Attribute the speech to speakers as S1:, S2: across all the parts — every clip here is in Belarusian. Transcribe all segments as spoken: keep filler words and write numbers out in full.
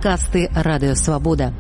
S1: Падкасты Радио Свобода.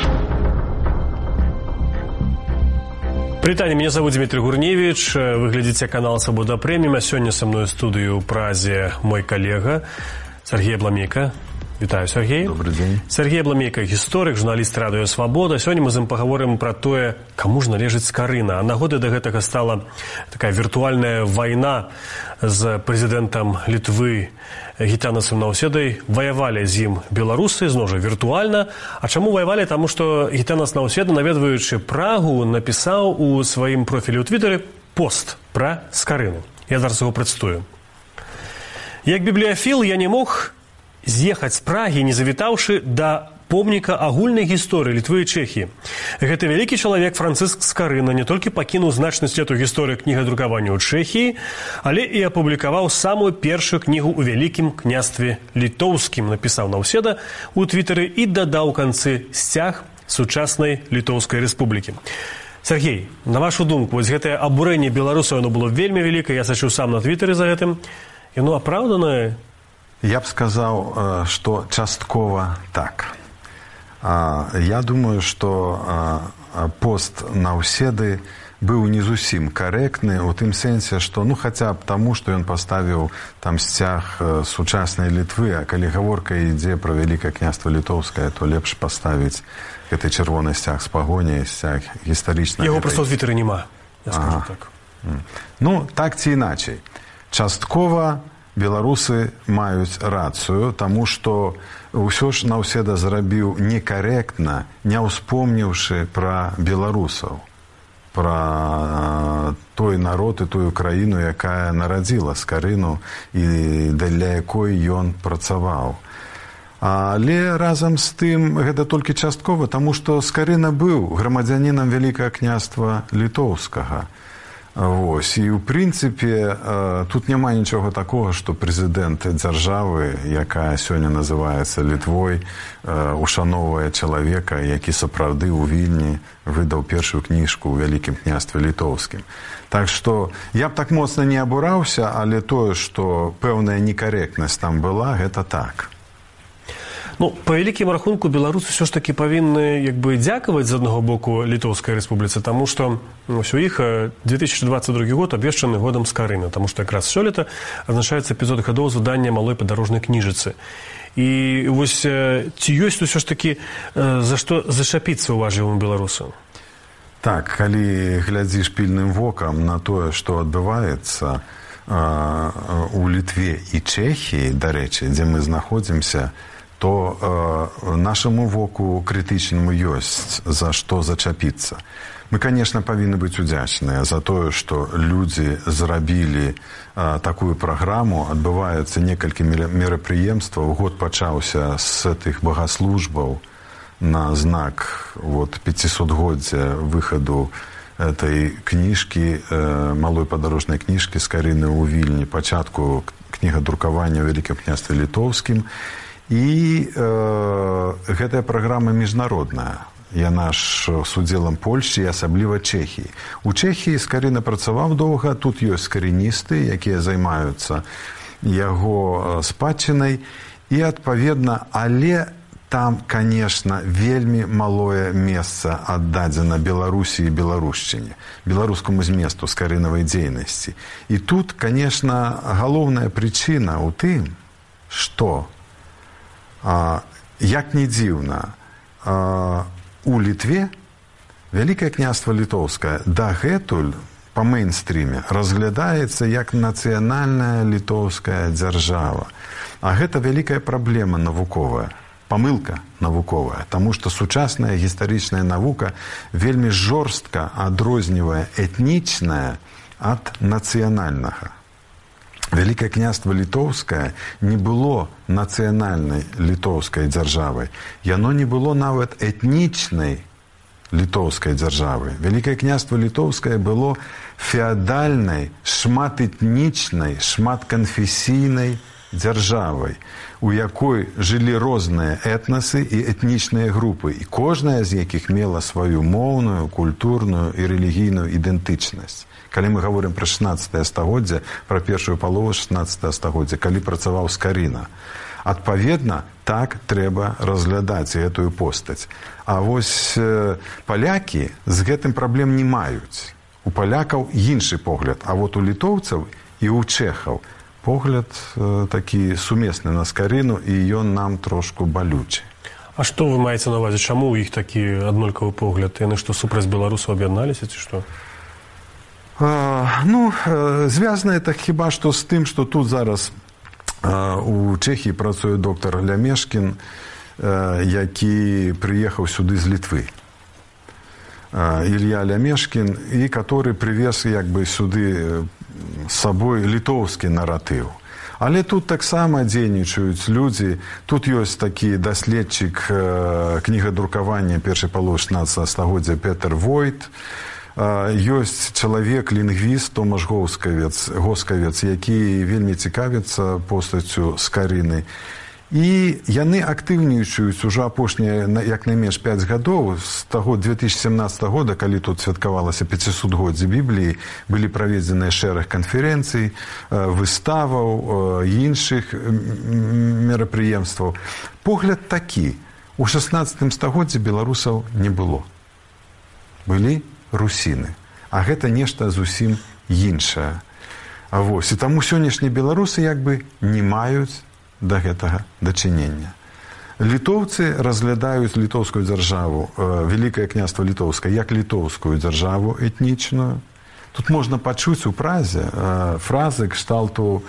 S2: Притание, меня зовут Дмитрий Гурневич, вы глядите канал «Свобода Премиум», а сегодня со мной в студию в Празе мой коллега Сергей Абламейко. Вітаю, Сергей.
S3: Добрый день.
S2: Сергей Абламейко, гісторык, журналіст Радыё Свабода. Сёння мы з ім пагаворым пра тое, каму ж належыць Скарына. А нагодай да гэтага стала такая віртуальная вайна з прэзідэнтам Літвы Гітанасам Наўседай. Ваявалі з ім беларусы, зноў жа віртуальна. А чаму ваявалі? Таму што Гітанас Наўседа, наведваючы Прагу, напісаў у сваім профілі ў Твітары пост пра Скарыну. Я зараз яго прадстую. Як бібліяфіл я не мог з'ехаць з Прагі, не завітаўшы да помніка агульнай гісторыі Літвы і Чэхіі. Гэты вялікі чалавек Францыск Скарына не толькі пакінуў значны след у гісторыі кнігадрукавання ў Чэхіі, але і апублікаваў самую першую кнігу ў Вялікім княстве Літоўскім, напісаў Наўседа у Твітары і дадаў у канцы сцяг сучаснай Літоўскай рэспублікі. Сергей, на вашу думку, вось гэтае абурэнне беларусаў, оно было вельмі вялікае, я сачыў сам на Твітары за гэтым, яно апраўданае?
S3: Я б сказал, что частково так. Я думаю, что пост Наўседы быў не зусім карэктны у тым сэнсе, што ну хаця б таму, што ён паставіў там сцяг сучаснай Літвы, а калі гаворка ідзе пра Вялікае княства Літоўскае, то лепш паставіць гэты чырвоны сцяг з пагоняй, сцяг гістарычна.
S2: Яго проста ў Твітары няма, я скажу так.
S3: Ну, так ці іначай. Часткова беларусы маюць рацыю, таму што ўсё ж Наўседа зрабіў некарэктна, не ўспомніўшы пра беларусаў, пра той народ і тую краіну, якая нарадзіла Скарыну і для якой ён працаваў. Але разам з тым гэта толькі часткова, таму што Скарына быў грамадзянінам Вялікага княства Літоўскага. Вось. І, ў прынцыпе, тут няма нічога такога, што прэзідэнт дзяржавы, якая сёння называецца Літвой, ушаноўвае чалавека, які сапраўды ў Вільні выдаў першую кніжку ў Вялікім княстве Літоўскім. Так што я б так моцна не абураўся, але тое, што пэўная некарэктнасць там была, гэта так.
S2: Ну, па вялікім рахунку, беларусы ўсё ж такі павінны як бы дзякаваць з аднаго боку Літоўскай рэспубліцы, таму што ну, у іх две тысячи двадцать другі год абвешчаны годам Скарыны, таму што якраз сёлета адзначаецца эпізод гадоў з выдання малой падарожнай кніжыцы. І вось ці ёсць усё ж такі за што зачапіцца уважлівым беларусам?
S3: Так, калі глядзіш пільным вокам на тое, што адбываецца у Літве і Чэхіі, дарэчы, дзе мы знаходзімся, то э, нашаму воку крытычнаму ёсць за што зачапіцца. Мы, конечно, павінны быць удзячныя за тое, што людзі зрабілі э, такую праграму, адбываецца некалькі мерапрыемстваў, год пачаўся з тых богаслужбаў на знак вот, пяцісотгоддзя выхаду этой кніжкі, э, малой падарожнай кніжкі Скарыны ў Вільні, пачатку кнігадрукавання ў Вялікім княстве Літоўскім. І э, гэтая праграма міжнародная. Яна ж з удзелам Польшчы і асабліва Чэхіі. У Чэхіі Скарына працаваў доўга, тут ёсць скарыністы, якія займаюцца яго спадчынай. І, адпаведна, але там, конечно, вельмі малое месца аддадзена Беларусі і беларушчыне, беларускаму зместу скарынавай дзейнасці. І тут, конечно, галоўная прычына ў тым, што А, як не дзіўна, а, у Літве Вялікае княства Літоўскае дагэтуль па мэйнстріме разглядаецца як нацыянальная літоўская дзяржава. А гэта вялікая праблема навуковая, памылка навуковая, таму што сучасная гістарычная навука вельмі жорстка адрознівае этнічнае ад нацыянальнага. Вялікае княства Літоўскае не было нацыянальнай літоўскай дзяржавай. Яно не было нават этнічнай літоўскай дзяржавы. Вялікае княства Літоўскае было феадальнай, шматэтнічнай, шматканфесійнай дзяржавай, у якой жылі розныя этнасы і этнічныя групы, і кожная з якіх мела сваю моўную, культурную і рэлігійную ідэнтычнасць. Калі мы гаворым пра шаснаццатае стагоддзе, пра першую палову шаснаццатага стагоддзя, калі працаваў Скарына. Адпаведна, так трэба разглядаць гэтую постаць. А вось палякі з гэтым праблем не маюць. У палякаў іншы погляд, а вот у літоўцаў і ў чэхаў погляд такі сумесны на скарыну, і ён нам трошку балючы.
S2: А што вы маеце на ўвазе? Чаму ў іх такі аднолькавы погляд? Яны што, супраць беларусаў аб'ядналіся, ці што?
S3: А, ну, звязана это хіба што з тым, што тут зараз у Чэхіі працуе доктар Лямешкін, які прыехаў сюды з Літвы. Ілья Лямешкін, і который прывез як бы сюды з сабой літоўскі наратыў. Але тут таксама дзейнічаюць людзі. Тут ёсць такі даследчык кнігадрукавання першай паловы шаснаццатага стагоддзя Петр Войт. Ёсць чалавек-лінгвіст Томаш Госкавец, Госкавец, які вельмі цікавіцца постаццю Скарыны. І яны актыўнічаюць ужо апошнія, як найменш пяць гадоў, з таго две тысячи семнадцатага года, калі тут святкавалася пяцісотгоддзе Бібліі, былі праведзеныя шэраг канферэнцый, выставаў, іншых мерапрыемстваў. Погляд такі. У шаснаццатым стагоддзі беларусаў не было. Былі русіны. А гэта нешта зусім іншае. А вось. І таму сённяшнія беларусы як бы не маюць да гэтага дачынення. Літоўцы разглядаюць літоўскую дзяржаву, Вялікае княства Літоўскае, як літоўскую дзяржаву этнічную. Тут можна пачуць у празе фразы кшталту,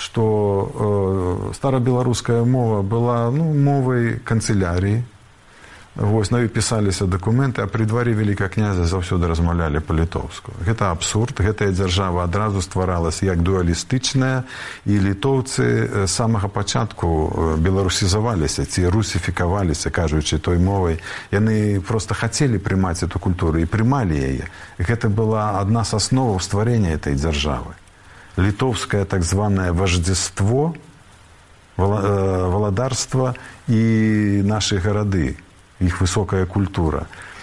S3: што старабеларуская мова была ну, мовай канцыляріі. Вось, на ёй пісаліся дакументы, а пры дварі вялікага князя заўсёды размаўлялі па-літоўску. Гэта абсурд, гэтая дзяржава адразу стваралася як дуалістычная, і літоўцы з самага пачатку беларусізаваліся, ці русіфікаваліся, кажучы той мовай. Яны проста хацелі прымаць эту культуру і прымалі яе. Гэта была адна з асноваў стварэння этой дзяржавы. Літоўскае так званае вождзество, валадарства і нашы гарады. Іх высокая культура.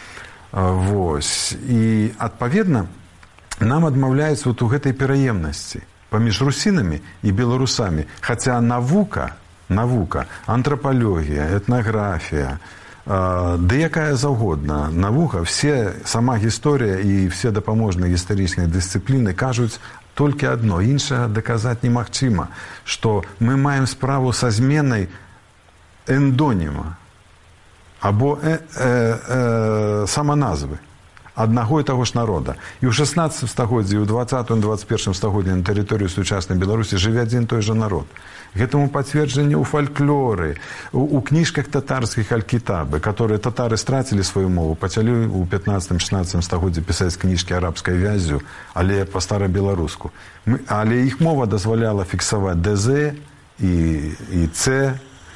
S3: Вось. І, адпаведна, нам адмаўляюць вот у гэтай пераемнасці паміж русінамі і беларусамі. Хаця навука, навука, антрапалогія, этнаграфія, ды якая заўгодна навука, все, сама гісторыя і все дапаможныя гістарычныя дысцыпліны кажуць толькі адно, іншае даказаць немагчыма, што мы маем справу са зменай эндоніма, або э, э, э, саманазвы аднаго і таго ж народа. І ў шаснаццатым стагоддзі, і ў дваццатым дваццаць першым стагоддзі на тэрыторыі сучаснай Беларусі жыве адзін той жа народ. Гэтаму пацверджанне ў фальклоры, у, у кніжках татарскіх аль-кітабы, которые татары страцілі сваю мову, пачалі ў пятнаццатым-шаснаццатым стагоддзі пісаць кніжкі арабскай вяззю, але па-старабеларуску. Але іх мова дазваляла фіксаваць ДЗ і, і Ц.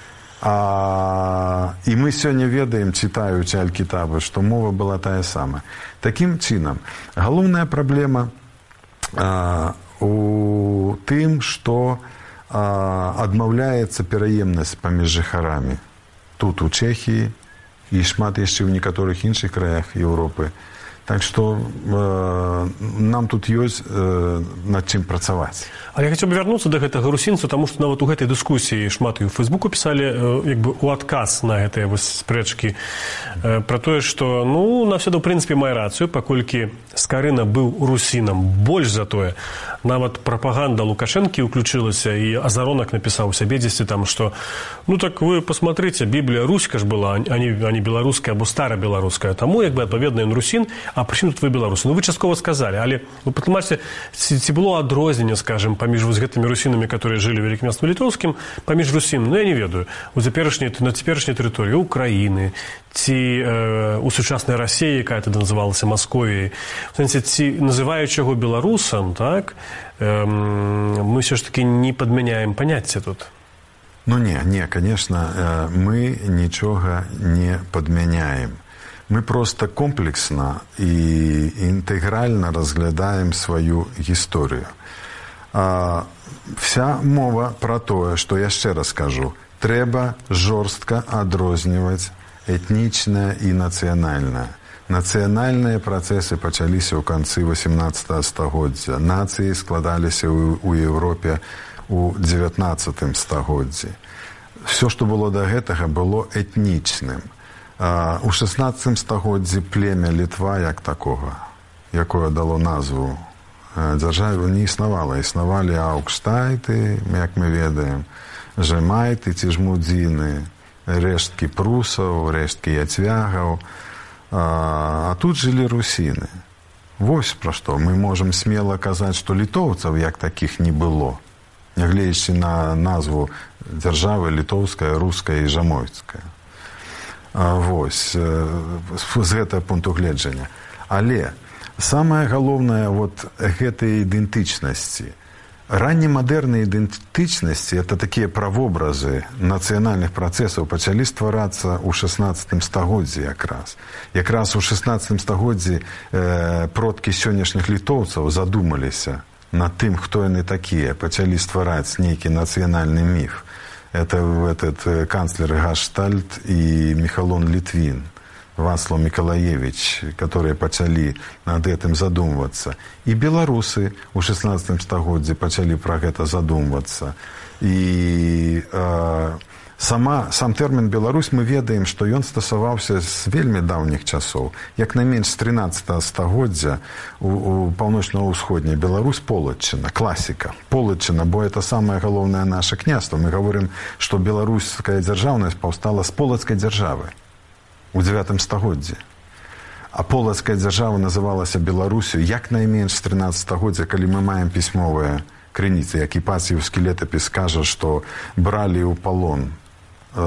S3: А, і мы сёння ведаем, чытаючы аль-кітабы, што мова была тая самая. Такім чынам, галоўная праблема а, у тым, што а, адмаўляецца пераемнасць паміж жыхарамі. Тут, у Чэхіі, і шмат яшчэ ў некаторых іншых краях Еўропы. Так што э, нам тут ёсць э, над чым працаваць.
S2: Але я хацеў бы вярнуцца да гэтага русінцу, таму што нават у гэтай дыскусіі шмат і ў Фэйсбуку пісалі э, як бы у адказ на гэтыя вось спрэчкі э, пра тое, што ну, Навсёда, ў прынцыпе, мае рацыю, паколькі Скарына быў русінам. Больш за тое, нават прапаганда Лукашэнкі ўключылася, і Азаронак напісаў сябе дзесьці там, што ну так вы посмотрите, Біблія руська ж была, а не, а не беларуская або старабеларуская. Таму, як бы, адпаведна, ён русін. А пры чым тут вы беларусы? Ну, вы часткова сказалі, але вы патлумачце, ці, ці было адрозненне, скажем, паміж вось гэтымі русінамі, которые жылі ў Вялікім княстве Літоўскім, паміж русінамі, ну, я не ведаю, у цяперашняй, на цяперашняй тэрыторыі Украіны, ці э, у сучаснай Расіі, якая тады называлася Масковіяй, в сэнсе, ці называючы яго беларусам, так, э, мы все ж таки не падмяняем паняцце тут.
S3: Ну, не, не, конечно, мы нічога не падмяняем. Мы просто комплексно и интегрально разглядаем свою гісторыю. А, вся мова про тое, што я яшчэ раз скажу, трэба жорстка адрозніваць этнічнае і нацыянальнае. Нацыянальныя працэсы пачаліся ў канцы восемнадцатага стагоддзя. Нацыі складаліся ў, у Еўропе ў дзевятнаццатым стагоддзі. все, што было да гэтага, было этнічным. У шаснаццатым стагоддзі племя Літва як такога, якое дало назву дзяржаве, не існавала. Існавалі аўкштайты, як мы ведаем, жэмайты ці жмудзіны, рэшткі прусаў, рэшткі яцвягаў, а тут жылі русіны. Вось пра што мы можам смела казаць, што літоўцаў як такіх не было, нягледзячы на назву дзяржавы літоўская, руская і жамойцкая. Вось, з гэтага пункту гледжання. Але самае галоўнае вот гэтай ідэнтычнасці. Раннемадэрныя ідэнтычнасці, это такія правобразы нацыянальных працэсаў, пачалі стварацца ў шаснаццатым стагоддзі якраз. Якраз у шаснаццатым стагоддзі э, продкі сённяшніх літоўцаў задумаліся над тым, хто яны такія, пачалі ствараць нейкі нацыянальны міф. Это этот канцлер Гаштальт и Михалон Литвин, Вацлав Миколаевич, которые пачалі над этим задумываться. И белорусы у шаснаццатым стагоддзі пачалі про гэта задумываться. И э, сама, сам тэрмін Беларусь мы ведаем, што ён стасаваўся з вельмі даўніх часоў. Як найменш з трынаццатага стагоддзя у, у паўночна-ўсходняй Беларусь полацчына, класіка. Полацчына, бо это самае галоўнае наше княства. Мы говорим, што беларуская дзяржаўнасць паўстала з полацкай дзяржавы у дзевятым стагоддзі. А полацкая дзяржава называлася Беларусю як найменш з трынаццатага стагоддзя, калі мы маем пісьмовыя крыніцы, як Іпацьеўскі летапіс кажа, што бралі ў палон э,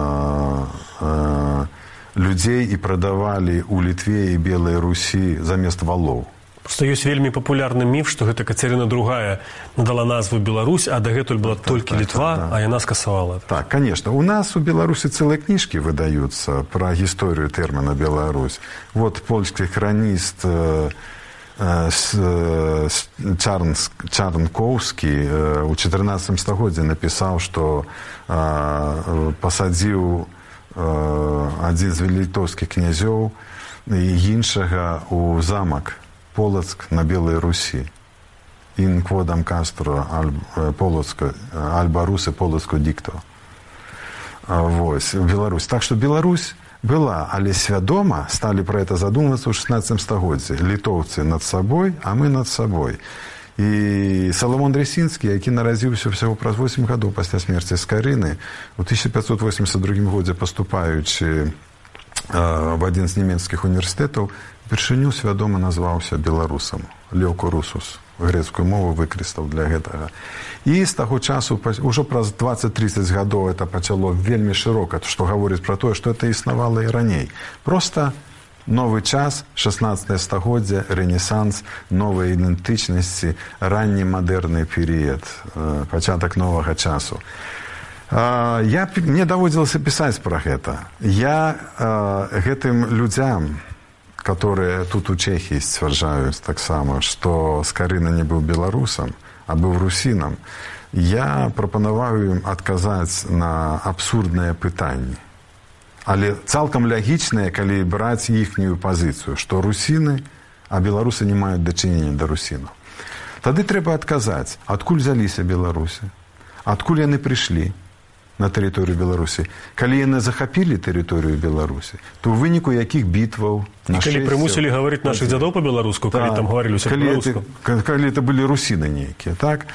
S3: э, людзей і прадавалі ў Літве і Белай Русі замест валоў.
S2: Просто ёсць вельмі папулярны міф, што гэта Кацярына другая надала назву Беларусь, а дагэтуль была так, толькі так, Літва, так, да. А яна скасавала.
S3: Так, конечно. У нас у Беларусі цэлыя кніжкі выдаюцца пра гісторыю тэрміна Беларусь. Вот польскі храніст э, э, э, Чарнкоўскі э, у чатырнаццатым стагоддзі напісаў, што э, пасадзіў э, адзін з літоўскіх князёў і іншага ў замак Полоцк на Белой Руси. In quodam castro al, Полоцко, альба русы Полоцко дикто. Вось, Беларусь. Так что Беларусь была, але свядома стали про это задумываться в шаснаццатым стагоддзі. Літоўцы над собой, а мы над собой. І Саламон Дресінскі, які нарадзіўся всего праз восемь гадоў пасля смерці Скарыны, у тысяча пятьсот восемьдесят другім годзе паступаючы в адзін з нямецкіх універсітэтаў, упершыню свядома назваўся беларусам. Леўко Русус. Грецкую мову выкарыстаў для гэтага. І з таго часу, ўжо праз дваццаць-трыццаць гадоў это пачало вельмі шырока, што гаворыць пра тое, што это існавала і раней. Проста новы час, шаснаццатае стагоддзе, рэнесанс, новыя ідэнтычнасці, ранні мадэрны перыяд, пачатак новага часу. Я, мне даводзілася пісаць пра гэта. Я гэтым людзям, которые тут у Чехии сцвярджаюць таксама, што Скарына не быў беларусам, а быў русінам, я прапанаваў ім адказаць на абсурдныя пытанні. Але цалкам лягічныя, калі браць іхнюю пазіцыю, што русіны, а беларусы не маюць дачынення да русінаў. Тады трэба адказаць, адкуль взяліся беларусы, адкуль яны прыйшлі на тэрыторыю Беларусі. Калі яны захапілі тэрыторыю Беларусі, то ў выніку якіх бітваў...
S2: Калі прымусілі гаварыць нашых дзядоў па-беларуску, калі там гаварылі ўсе па-беларуску.
S3: Калі это былі русіны нейкія, так?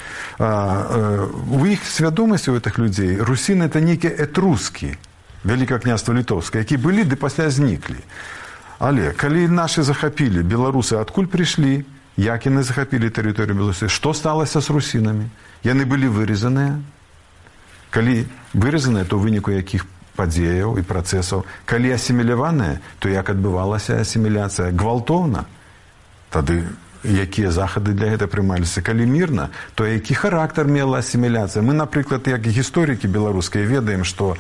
S3: У іх свядомасці у гэтых людзей русіны это нейкія этрускі, Вялікае княства Літоўскае, які былі, ды пасля зніклі. Але калі нашы захапілі, беларусы адкуль прыйшлі, як яны захапілі тэрыторыю Беларусі, што сталася з русінамі? Яны былі вырезаныя. Калі вырезаныя, то ў выніку якіх падзеяў і працэсаў. Калі асіміляваныя, то як адбывалася асіміляцыя? Гвалтоўна. Тады якія захады для гэта прымаліся? Калі мірна, то які характар мела асіміляцыя? Мы, напрыклад, як гісторыкі беларускія ведаем, што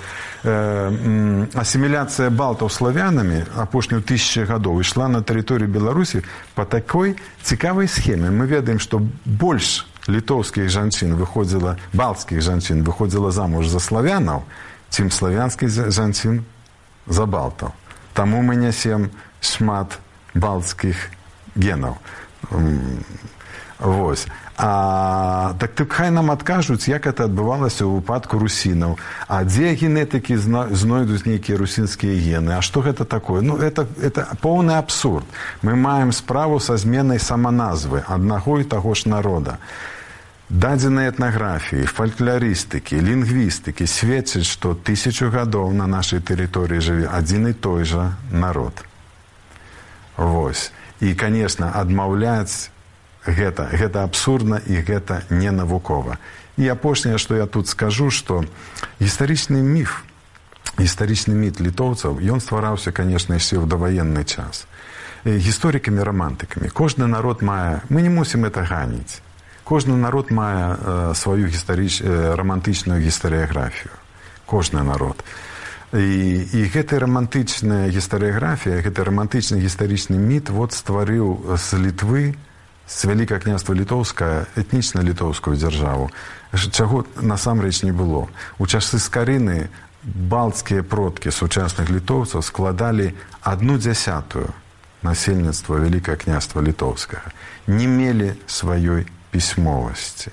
S3: э, асіміляцыя балтаў славянамі апошнюю тысячу гадоў ішла на тэрыторыю Беларусі па такой цікавай схеме. Мы ведаем, што больш літоўскіх жанчын выходзіла, балцкіх жанчын выходзіла замуж за славянаў, чым славянскіх жанчын за балтаў. Таму мы нясем шмат балцкіх генаў. Вось. А, так ты хай нам адкажуць, як это адбывалася ў выпадку русінаў. А дзе генетыкі знойдуць нейкія русінскія гены? А што гэта такое? Ну, это, это поўны абсурд. Мы маем справу са зменай саманазвы аднаго і таго ж народа. Дадзеныя этнаграфіі, фальклорыстыкі, лінгвістыкі сведчаць, што тысячу гадоў на нашай тэрыторыі жыве адзін і той жа народ. Вось. І, канешне, адмаўляць гэта, гэта абсурдна і гэта не навукова. І апошняе, што я тут скажу, што гістарычны міф, гістарычны міт літоўцаў, ён ствараўся, канешне, яшчэ ў даваенны час. Гісторыкамі, романтыкамі. Кожны народ мае, мы не мусім это ганіць, кожны народ мае э, сваю гістарыч... э, романтычную гістарыяграфію. Кожны народ. І, і гэта романтычная гістарыяграфія, гэта романтычны гістарычны міт вот стварыў з Літвы, з Вялікае княства Літоўскае, этнічна літоўскую дзяржаву, чаго насамрэч не было. У часы скарыны балцкія продкі сучасных літоўцаў складалі адну дзясятую насельніцтва Вялікае княства Літоўскага. Не мелі сваёй пісьмовасці.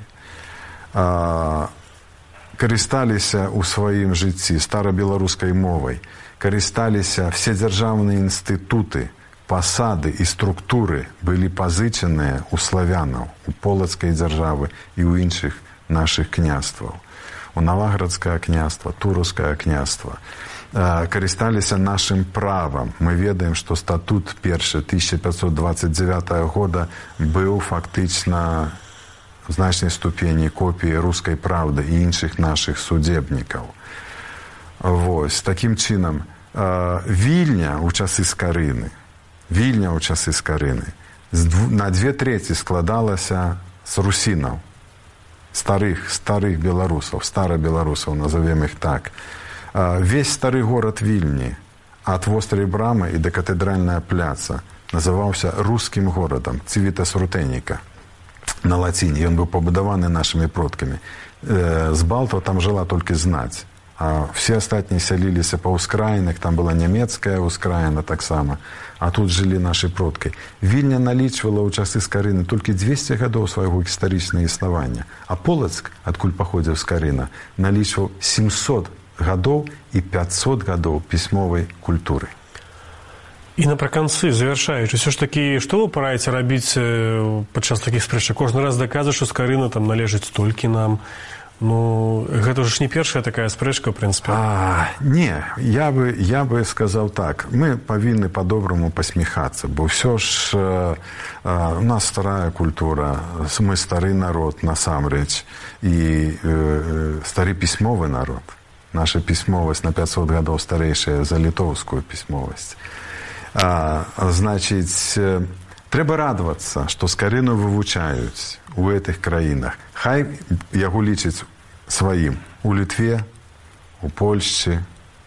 S3: А, карысталіся ў сваім жыцці старабеларускай мовай, карысталіся все дзяржаўныя інстытуты, пасады і структуры былі пазычаныя ў славянаў, у полацкай дзяржавы і ў іншых нашых княстваў. У Наваградскае княства, Тураўскае княства. Карысталіся нашым правам. Мы ведаем, што статут першы тысяча пятьсот двадцать девятого года быў фактычна в значнай ступені копіі рускай правды і іншых нашых судебнікаў. Вось. Такім чынам, Вільня ў часы скарыны, Вільня ў часы скарыны на две треці складалася з русінаў, старых, старых беларусаў, старабеларусаў, назовем іх так. Весь стары горад Вільні, ад вострай брамы і да катэдральная пляца, называўся рускім горадам, Цівітас Рутеніка, на лаціні. Ён быў пабудаваны нашымі продкамі. З балтаў там жыла толькі знаць. А все астатнія сяліліся па ўскраінах, там была нямецкая ўскраіна таксама, а тут жылі нашы продкі. Вільня налічвала ў часы скарыны толькі двесце гадоў свайго гістарычнага існавання, а Полацк, адкуль паходзіў скарына, налічваў сямьсот гадоў і пятьсот гадоў пісьмовай культуры.
S2: І напрыканцы, завяршаючы, ўсё ж такі, што вы параіце рабіць падчас такіх спрэчак? Кожны раз даказваць, што скарына там належыць толькі нам. Ну, гэта ж не першая такая спрэчка, ў прынцыпе.
S3: А, не, я бы, я бы сказаў так. Мы павінны па-добраму пасміхацца, бо ўсё ж а, а, у нас старая культура, мы стары народ насамрэч, і э, стары пісьмовы народ. Наша пісьмовасць на пятьсот гадоў старэйшая за літоўскую пісьмовасць. А, значыць, трэба радавацца, што скарыну вывучаюць у гэтых краінах. Хай яго лічаць сваім у Літве, у Польшчы,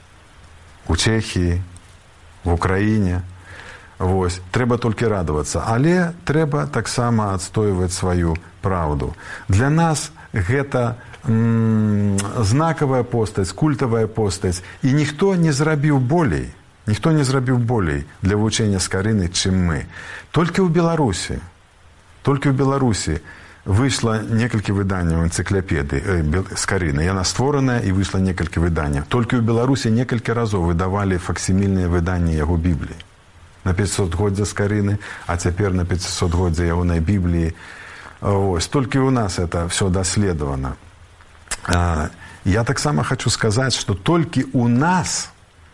S3: у Чэхіі, в Украіне. Вось. Трэба толькі радавацца. Але трэба таксама адстойваць сваю праўду. Для нас гэта м- знакавая постаць, культавая постаць. І ніхто не зрабіў болей. Ніхто не зрабіў болей для вывучэння скарыны, чым мы. Толькі ў Беларусі, толькі ў Беларусі выйшла некалькі выданняў энцыклапедыі э, скарыны. Яна створаная і выйшла некалькі выданняў. Толькі ў Беларусі некалькі разоў выдавалі факсімільныя выданні яго Бібліі. На пятьсотгоддзя скарыны, а цяпер на пятьсотгоддзя ягонай Бібліі. Ось. Толькі ў нас это все даследавана. А, я таксама хочу сказаць, што толькі ў нас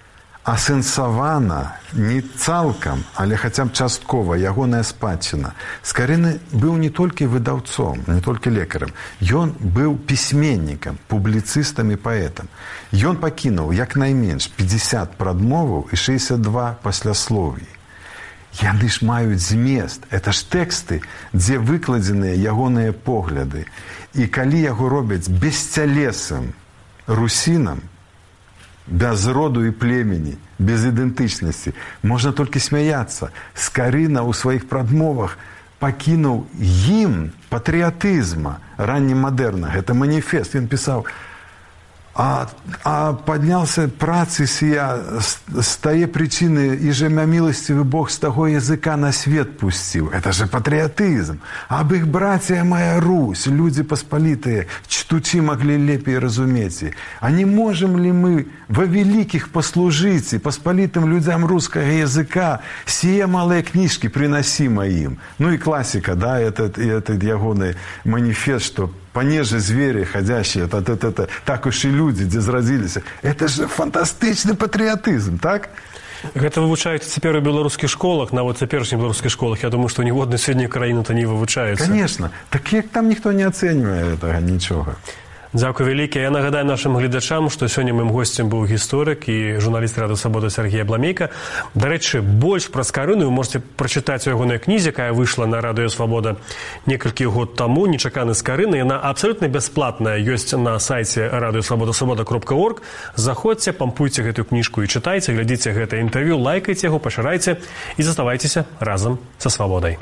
S3: асэнсавана не цалкам, але хаця б часткова ягоная спадчына. Скарыны быў не толькі выдаўцом, не толькі лекарам. Ён быў пісьменнікам, публіцыстам і паэтам. Ён пакінуў як найменш пятьдесят прадмоваў і шэсцьдзесят два пасляслоўі. Яны ж маюць змест. Это ж тэксты, дзе выкладзеныя ягоныя погляды. І калі яго робяць бесцялесным русінам, без роду і племені, без ідэнтычнасці, можна толькі смяяцца. Скарына ў сваіх прадмовах пакінуў гімн патрыятызма раннемадэрна. Гэта маніфест. Ён пісаў: А, а поднялся працы сия, с тае причины, и же милостивый Бог с того языка на свет пустил. Это же патриотизм. Об их братья моя Русь, люди посполитые, чтучи могли лепее разуметь. А не можем ли мы во великих послужить посполитым людям русского языка сие малые книжки приносимо им? Ну и классика, да, этот, этот ягоный манифест, что понеже звери ходящие, это, это, это, так уж и люди, где заразились. Это же фантастичный патриотизм, так?
S2: Гэта вывучаецца цяпер у беларускіх школах, нават цяперашніх беларускіх школах. Я думаю, што ніводнай суседняй краіны-то не вывучаецца.
S3: Конечно. Так як там ніхто не ацэньвае гэтага нічога.
S2: Дзякуй вялікі. Я нагадаю нашим гледачам, што сёння маім госцем быў гісторык і журналіст Радыё Свабода Сергей Абламейка. Дарэчы, больш пра скарыну вы можете прачытаць у ягонай кнізе, якая выйшла на Радыё Свабода некалькі год таму. «Нечаканы скарыны». Яна абсалютна бясплатная, ёсць на сайце радыё свабода свабода кропка орг. Заходзьце, пампуйце гэтую кніжку і чытайце, глядзіце гэта інтэрв'ю, лайкайце яго, пашырайце і заставайцеся разам са свабодай.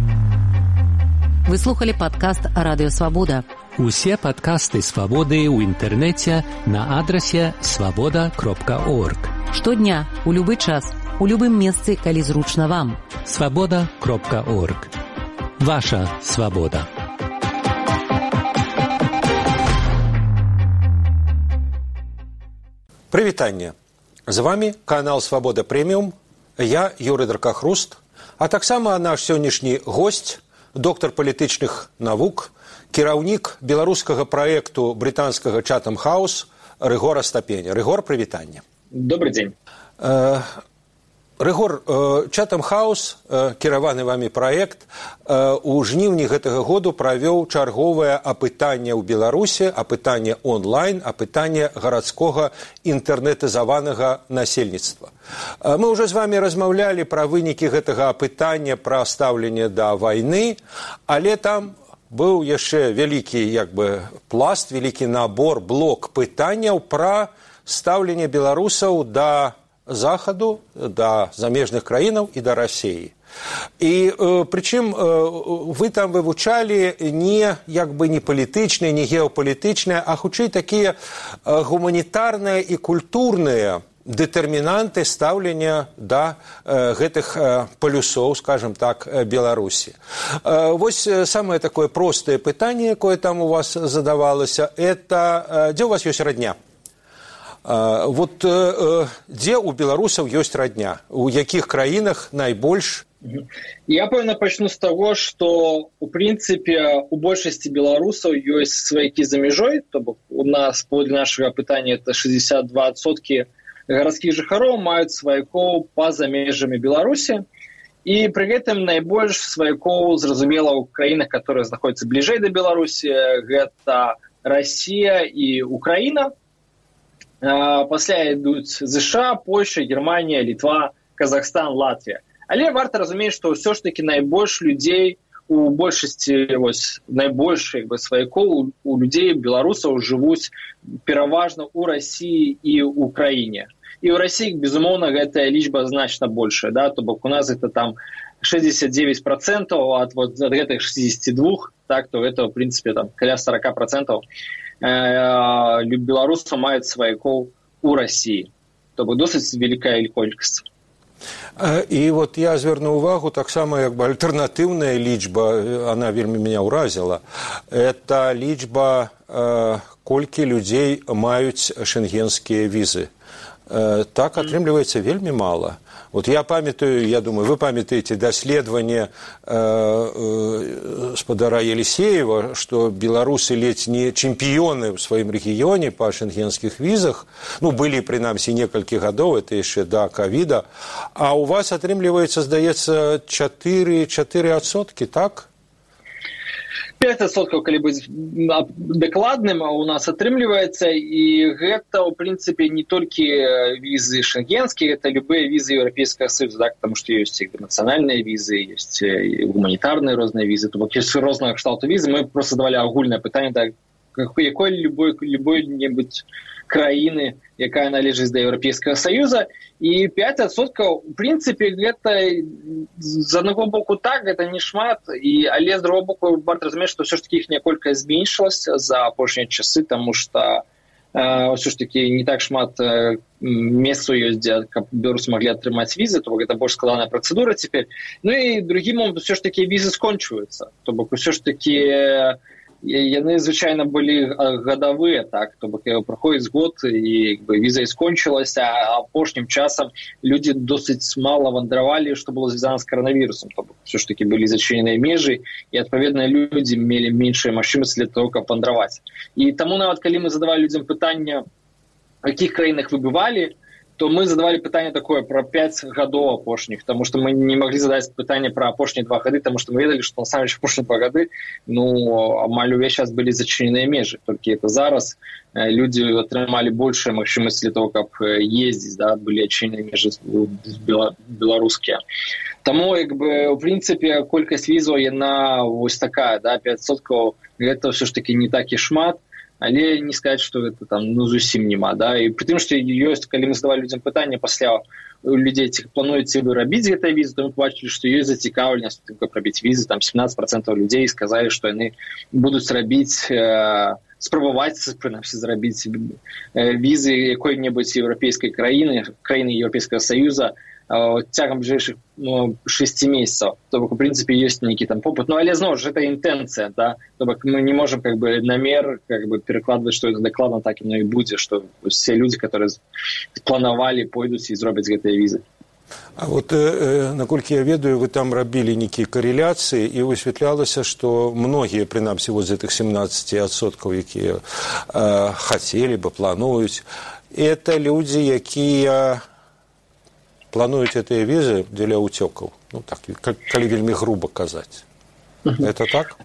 S1: Вы слухали падкаст «Радыё Свабода».
S4: Усе падкасты «Свабоды» ў інтэрнэце на адрасе свабода кропка орг.
S1: Штодня, у любы час, у любым месцы, калі зручна вам.
S4: свабода кропка орг. Ваша свабода.
S5: Прывітанне. З вами канал «Свабода Прэміум». Я Юрый Дракахруст, а таксама наш сённяшні госць, доктар палітычных навук, кіраўнік беларускага праекту брытанскага Chatham House Рыгор Астапеня. Рыгор, прывітанне.
S6: Добрый дзень.
S5: Э, Рыгор, э, Chatham House, э, кіраваны вамі праект, э, у жніўні гэтага году правёў чарговае апытанне ў Беларусі, апытанне онлайн, апытанне гарадскога інтэрнетызаванага насельніцтва. Э, мы ўжо з вамі размаўлялі пра вынікі гэтага апытання, пра стаўленне да вайны, але там быў яшчэ вялікі як бы пласт, вялікі набор, блок пытанняў пра стаўленне беларусаў да захаду, да замежных краінаў і да Расіі. І э, прычым э, вы там вывучалі не як бы не палітычныя, не геапалітычныя, а хутчэй такія э, гуманітарныя і культурныя дэтэрмінанты стаўлення да э, гэтых э, палюсоў, скажем так, э, Беларусі. Э, вось э, самае такое простае пытанне, якое там у вас задавалася, это э, дзе у вас ёсць радня? Э, вот э, дзе у беларусаў ёсць радня? У якіх краінах найбольш?
S6: Я, пэўна, пачну з таго, што, у прынцыпе, у большасці беларусаў ёсць сваякі за мяжой, то бок у нас, паводле нашага пытання, это шестьдесят два адсоткі гарадскіх жыхароў маюць сваякоў па-за межамі Беларусі, і пры гэтым найбольш сваякоў, зразумела, ў краінах, которые знаходзяцца бліжэй да Беларусі, гэта Расія і Украіна. Пасля ідуць ЗША, Польша, Германія, Літва, Казахстан, Латвія. Але варта разумець, што ўсё ж такі найбольш людзей, у большасці вось, найбольш сваякоў у людзей, беларусаў, жывуць пераважна ў Расіі і ў Украіне. І ў Расіі, безумоўна, гэтая лічба значна большая, да? То бок у нас это там шестьдесят девять процентов ад, вот, ад гэтых шестьдесят два, так, то это, в принципе, там, каля сорок процентов э, беларусаў маюць сваякоў у Расіі. То бок досыць вялікая колькасць.
S5: І вот я звярну увагу, таксама як бы альтэрнатыўная лічба, она вельмі меня ўразіла, это лічба, э, колькі людзей маюць шенгенскія візы. Э, так атрымліваецца вельмі мала. Вот я памятаю, я думаю, вы памятаеце даследаванне э, э, спадара Елисеева, што беларусы ледзь не чэмпіёны ў сваім рэгіёне па шенгенскіх візах. Ну, былі, прынамсі, некалькі гадоў, это яшчэ да ковіда. А у вас атрымліваецца, здаецца, чатыры адсоткі, так?
S6: пять адсоткаў, калі быць дакладным, у нас атрымліваецца, і гэта, ў прынцыпе, не толькі візы шенгенскія, гэта любыя візы Еўрапейскага Саюза, так, потому што ёсць нацыянальныя візы, ёсць гуманітарныя розныя візы, то бок ёсць рознага кшталту візы. Мы просто давалі агульнае пытанне да якой любой любой-небудзь краіны, якая належыць да Еўрапейскага Саюза, і пять адсоткаў, у прынцыпе, гэта з аднаго боку так, гэта не шмат, і, але з другого боку варта разумець, што ўсё ж такі іхняя колькасць зменшылася за апошнія часы, таму што ўсё ж такі не так шмат месцаў ёсць, дзе беларусы маглі атрымаць візы, то бок гэта больш складаная працэдура цяпер. Ну і другі момант, ўсё ж такі візы скончваюцца, то бок ўсё ж такі яны звычайна былі гадавыя, так, то бок праходзіць год і як бы віза і скончылася, а апошнім часам людзі досыць мала вандравалі, што было звязана з каранавірусам, то бок ўсё ж такі былі зачыненыя межы, і адпаведна людзі мелі меншыя магчымасці для того, каб вандраваць. І таму нават калі мы задавалі людзям пытанне, у якіх краінах вы бывалі, то мы задавали пытанне такое про пять гадоў апошніх, потому что мы не могли задать пытанне про апошнія два гады, потому что мы ведали, что на самом деле апошнія два гады, ну, амаль увесь час былі зачыненыя межы. Толькі это зараз люди атрымалі большая магчымасць для того, каб ездзіць, да, былі адчыненыя межы беларускія. Таму, як бы, у прынцыпе, колькасць візаў, яна вось такая, да, пять адсоткаў, гэта ўсё ж таки не так і шмат, але не сказаць, што гэта там ну зусім няма, да, і пры тым, што ёсць, калі мы задавалі людзям пытанне пасля у людзей, ці плануеце вы рабіць гэтыя візы, то мы побачылі, што ёсць зацікаўленасць, каб рабіць візы, там семнадцать процентов людзей сказалі, што яны будуць рабіць, э, спрабаваць, прынамсі, зрабіць візы якой-небудзь еўрапейскай краіны, краіны Еўрапейскага Саюза цягам бліжэйшых ну, шести месяцаў. То бок, у прынцыпе, ёсць нейкі там попыт. Ну, але, зноў ж, гэта інтэнцыя, да? То бок, мы не можам, как бы, намер, как бы, перакладваць, што это дакладна так і будзе, што все людзі, которые планавалі, пойдуць і зробяць гэтыя візы.
S5: А вот, э, наколькі я ведаю, вы там рабілі нейкія карэляцыі, і высвятлялася, што многія, прынамсі, вот з гэтых семнадцать адсоткаў, якія э, хацелі бы, плануюць, это людзі, якія плануюць гэтыя візы дзеля ўцёкаў. Ну, так, калі вельмі груба казаць. Это так?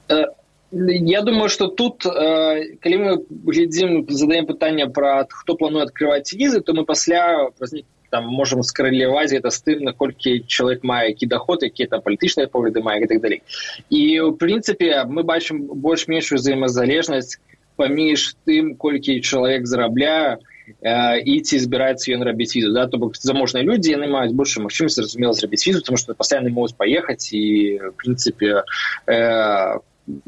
S6: Я думаю, что тут, калі мы глядзім, задаем пытанне пра хто плануе адкрываць візы, то мы пасля там можам скарэляваць гэта з тым, наколькі чалавек мае які даход, якія там палітычныя погляды мае і так далей. І ў прынцыпе мы бачым больш-меншую взаемазалежнасць паміж тым, колькі чалавек зарабляе, і ці збіраецца ён рабіць візу, да, то бок заможныя людзі, яны маюць большую магчымасць, зразумела, зрабіць візу, тому што пасля яны могуць паехаць і, в прынцыпе, э,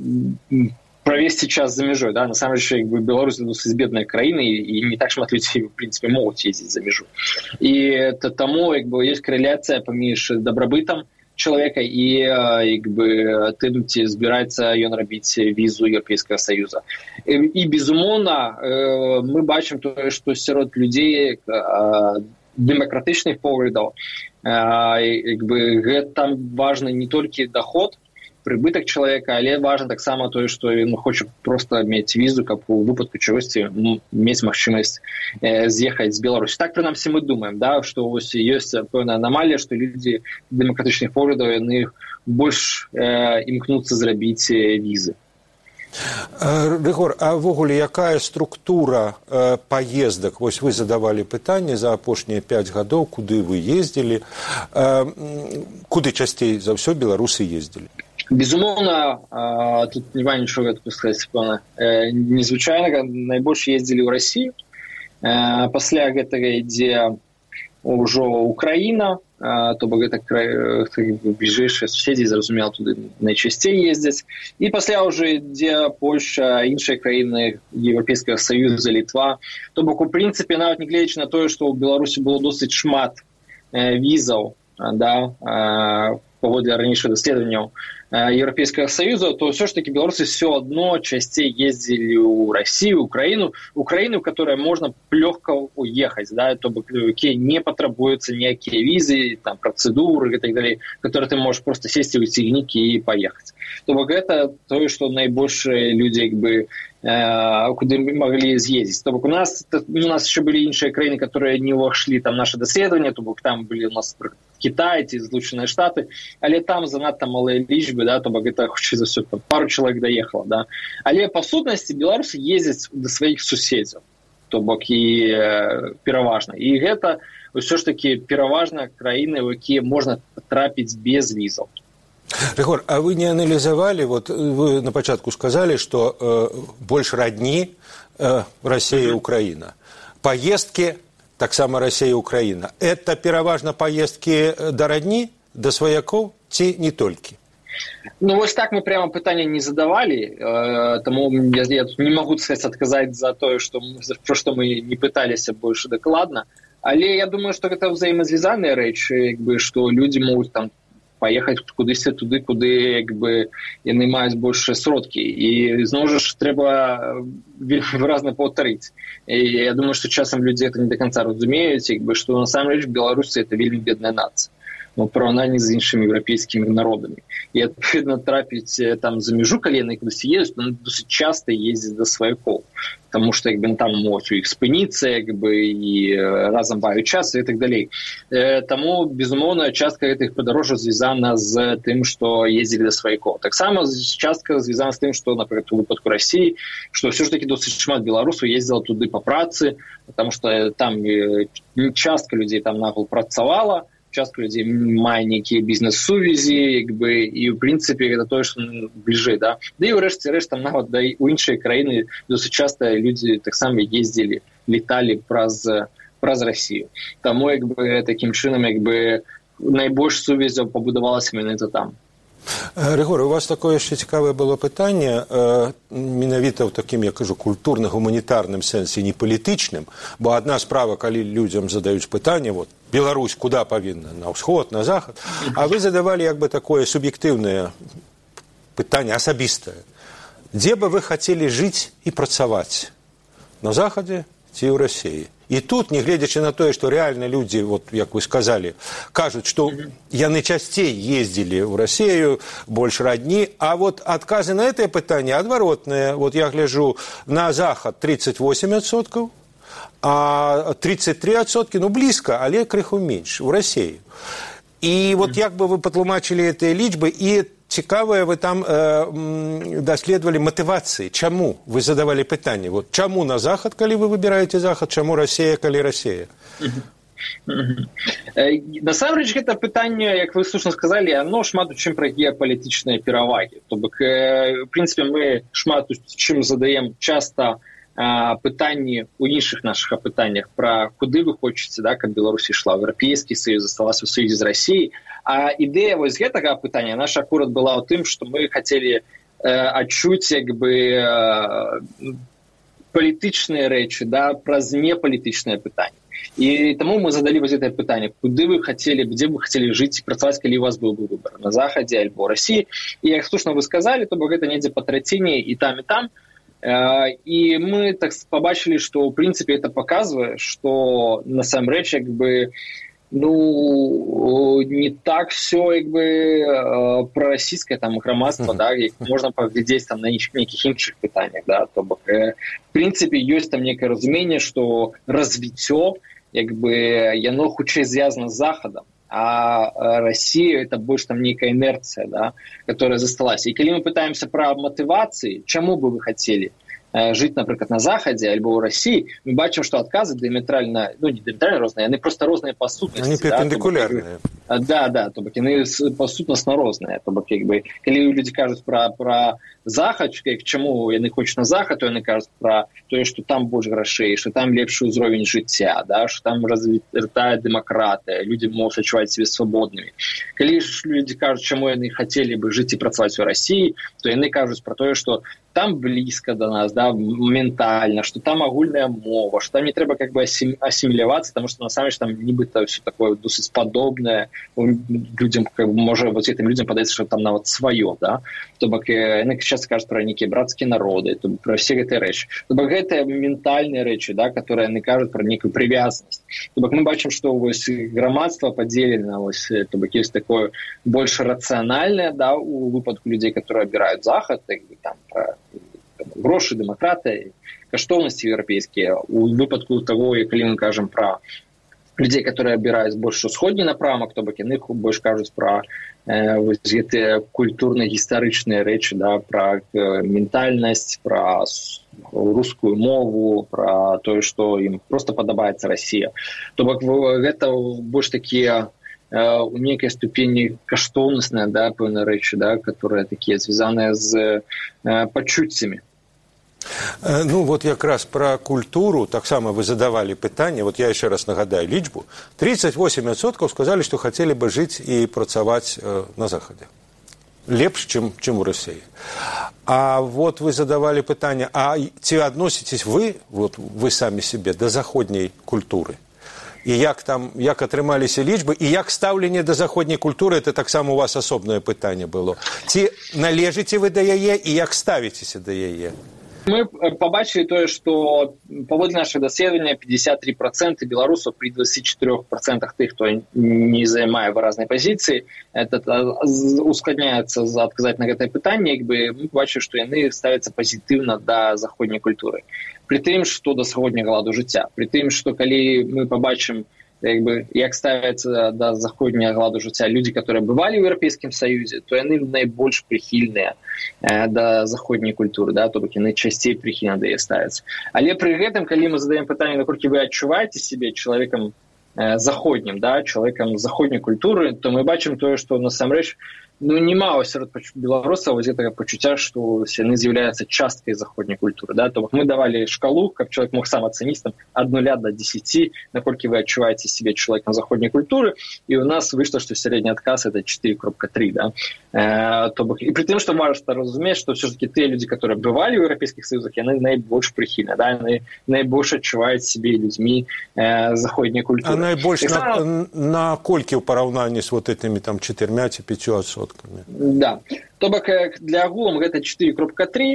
S6: правесці час за мяжой, да, насамрэч, як бы Беларусь досыць бедная краіна і не так шмат людзей, в прынцыпе, могуць ездзіць за мяжу. І таму, як бы, ёсць карэляцыя паміж дабрабытам чалавека і як бы тым, ці збіраецца ён рабіць візу Еўрапейскага Саюза. І, і безумоўна, мы бачым тое, што сярод людзей дэмакратычных поглядаў, як бы гэта там важны не толькі даход, прыбытак чалавека, але важна таксама тое, што ён хоча проста мець візу, каб у выпадку чагосьці мець магчымасць э, з'ехаць з Беларусі. Так, прынамсі, мы думаем, да, што вось ёсць пэўная анамалія, што людзі дэмакратычных поглядаў, яны больш э, імкнуцца зрабіць візы.
S5: Рыгор, а ўвогуле якая структура э, паездак? Вось вы задавалі пытанне за апошнія пять гадоў, куды вы ездзілі, э, куды часцей за ўсё беларусы ездзілі?
S6: Безумоўна, тут няма нічога тут сказаць, пэўна. Незвычайнага, найбольш ездзілі ў Расію. Пасля гэтага ідзе ўжо Украіна, то бок гэта бліжэйшыя суседзі, зразумела, туды найчасцей ездзяць. І пасля ўжо ідзе Польшча, іншыя краіны Еўрапейскага Саюза, Літва. То бок, у прынцыпе, нават не гледзячы на тое, што ў Беларусі было досыць шмат візаў, да, паводле ранейшых даследаванняў Еўрапейскага Саюза, то ўсё ж такі беларусы все адно часцей ездзілі ў Расію, Украіну, Украіну, у которой можна лёгка уехаць, да, то бок якія не патрабуюцца ніякія візы, там працэдуры і так далей, которые ты можаш проста сесці ў цягнік і паехаць. То бок гэта тое, што найбольшыя людзі як бы куды мы маглі з'ездзіць. То бок у нас у нас еще былі іншыя краіны, которые не ўвайшлі там наше даследаванне, то бок там былі у нас Кітай ці Злучаныя Штаты, але там занадта малыя лічбы, да, то бок гэта хутчэй за ўсё пару чалавек даехала, да. Але па сутнасці беларусы ездзяць да сваіх суседзяў, то бок і э, пераважна. І гэта ўсё ж такі пераважна краіны, у якія можна трапіць без візаў.
S5: Рыгор, а вы не анализовали, вот вы на початку сказали, что э, больше родни э, Россия и Украина. Поездки, так само Россия и Украина. Это переважно поездки до родни, до свояков, ці не только?
S6: Ну, вось так мы прямо пытання не задавалі, э, таму я, я тут не магу сказаць адказаць за тое, што пра што мы не пыталіся больш дакладна, але я думаю, што гэта ўзаемазвязаныя рэчы, як бы, што людзі могуць там паехаць кудысьці туды, куды як бы яны маюць большыя сродкі. І зноў жа ж трэба выразна паўтарыць. І я думаю, што часам людзі гэта не да канца разумеюць, як бы, што насамрэч Беларусі это вельмі бедная нацыя. У параўнанні з іншымі еўрапейскімі народамі. І адпаведна трапіць там за мяжу, калі яны кудысьці ездзяць, то досыць часта ездзяць да сваякоў. Таму што як бы там могуць у іх спыніцца, як бы і разам бавіць час і так далей. Э, таму, безумоўна, частка гэтых падарожжаў звязана з тым, што ездзілі да сваякоў. Таксама частка звязана з тым, што, напрыклад, у выпадку Расіі, што ўсё ж такі досыць шмат беларусаў ездзіла туды па працы, таму што там частка людзей там нагул працавала, частка людзей мае нейкія бізнес-сувязі, як бы, і ў прынцыпе гэта тое, што бліжэй, да. Да і ўрэшце рэшт там нават да у іншыя краіны досыць часта людзі таксама ездзілі, леталі праз праз Расію. Таму як бы такім чынам як бы найбольш сувязяў пабудавалася менавіта там.
S5: Григорий, у вас такое ще цікаве було питання, менавіта в таким, я кажу, культурно-гуманітарним сенсі, не політичним, бо одна справа, коли людям задають питання, от, Білорусь куди повинна, на усход, на захід, а ви задавали якби такое суб'єктивне питання, особисте. Де би ви хотіли жити і працювати? На Заході чи в Росії? І тут, не глядячи на то, что реально люди, вот, как вы сказали, кажут, что яны частей ездили в Россию, больше родни, а вот отказы на это питание отворотные. Вот я гляжу на Заход тридцать восемь відсотків, а тридцать три відсотки, ну, близко, але крыху меньше, в Россию. И вот як бы вы потлумачили эти лічбы, и цікавое вы там э, доследовали мотивации. Чему? Вы задавали питание. Вот, чему на Заход, коли вы выбираете Заход, чему Россия, коли Россия?
S6: Насамрэч, гэта пытанне, як вы слушна сказали, оно шмат у чым пра геапалітычныя перавагі. То бок, в принципе, мы шмат у чым задаем часто пытанні у іншых наших апытаннях пра куды вы хочаце, да, каб Беларусь ішла ў Еўрапейскі Саюз, засталася ў саюзе з Расіяй. А ідэя вось гэтага апытання наша акурат была ў тым, што мы хацелі э, адчуць як бы э, палітычныя рэчы, да, праз непалітычныя пытанні. І таму мы задалі вось гэтае пытанне, куды вы хацелі, дзе вы хацелі жыць і працаваць, калі у вас быў бы выбар, на Захадзе альбо Расіі. І як слушна вы сказалі, то бок гэта недзе па траціні і там і там. І мы так побачили, што ў прынцыпе это показывае, што насамрэч як бы ну не так все як бы прарасійскае там грамадства, да, як можна паглядзець там на нейкіх іншых пытаннях, да, то бок в прынцыпе ёсць там некае разуменне, што развіццё як бы яно хутчэй звязана з Захадам, а Россия это больше там некая инерция, да, которая засталась. И когда мы пытаемся про мотивации, чему бы вы хотели э, жить, например, на Заходе альбо в России, мы бачим, что отказы диаметрально, ну не диаметрально разные, они просто разные по сутности.
S5: Они перпендикулярные.
S6: Да, да, да, то бок, они по сутностно разные. То бок, как бы, когда люди кажут про, про Захад, к чему яны хочуць на Захад, то яны кажуць про то, что там больше грошей, что там лепшы ўзровень жыцця, да, что там развітая дэмакратыя, люди могут адчуваць себя свободными. Когда ж люди кажут, чему яны хотели бы жить и працаваць у России, то яны кажуць про то, что там близко до нас, да, ментально, что там агульная мова, что там не трэба как бы ассимилироваться, потому что на самом деле там нібыта все такое досыць падобнае, людям, как бы, может, вот этим людям падаецца, что там нават свое, да, то бок яны часто кажуць про некие братские народы, то про все гэтыя рэчы. То бок гэта ментальныя рэчы, да, которые яны кажуць про некую привязанность. То бок мы бачым, что вось грамадства падзелена, вось, то бок есть такое больше рациональное, да, у выпадку людей, которые обирают Захад, там, про грошы, дэмакратыя, каштоўнасці еўрапейскія. У выпадку того, калі мы кажам пра людзей, которые абіраюць больш усходні напрамак, то бок яны больш кажуць пра э, вось гэтыя культурна-гістарычныя рэчы, да, пра э, ментальнасць, пра рускую мову, пра тое, што ім проста падабаецца Расія. То бок гэта больш такія у некой ступени каштоўнасная, да, пэўныя рэчы, да, которые такие звязаныя з э, пачуццямі.
S5: Ну, вот как раз про культуру, так само вы задавали питание, вот я еще раз нагадаю лічбу, тридцать восемь відсотків сказали, что хотели бы жить и працаваць э, на Заходе. лепш, чым, чым у России. А вот вы задавали пытанне, а ці адноситесь вы, вот вы сами себе, до заходняй культуры? І як там, як атрымаліся лічбы, і як стаўленне да заходняй культуры, это таксама у вас асобнае пытанне было. Ці належыце вы да яе, і як ставіцеся да яе?
S6: Мы побачили то, что паводле нашего даследования пятьдесят три процента белорусов при двадцати четырёх процентах тех, кто не занимает выразной позиции, это ускладняется за отказать на это питание, как бы мы побачили, что они ставятся позитивно до заходней культуры. При тым, что до заходнего ладу життя. При тым, что коли мы побачим, як бы, як ставяцца да заходняга ладу жыцця людзі, которые бывалі ў Еўрапейскім Саюзе, то яны найбольш прыхільныя э, да заходняй культуры, да, то бок яны часцей прыхільна да яе ставяцца. Але пры гэтым, калі мы задаем пытанне, наколькі вы адчуваеце сябе чалавекам э, заходнім, да, чалавекам заходняй культуры, то мы бачым тое, што насамрэч ну, нема сярод беларусаў вось гэтага пачуцця, што яны з'яўляюцца часткай заходняй культуры. Да? То бок мы давалі шкалу, каб чалавек мог сам ацаніць там ад нуля да дзесяці, наколькі вы адчуваеце сябе чалавекам заходняй культуры, і ў нас выйшла, што сярэдні адказ это четыре кропка три. Да? Э, то бок, і пры тым, што важна разумець, што ўсё ж такі тыя людзі, которые бывалі ў еўрапейскіх саюзах, яны найбольш прыхільныя, да? Яны найбольш адчуваюць сябе людзьмі э, заходняй культуры.
S5: А найбольш
S6: так,
S5: на, на колькі ў параўнанні з вот этими там чатырма ці пяццю адсоткамі?
S6: Да. То бок для агулам гэта четыре кропка три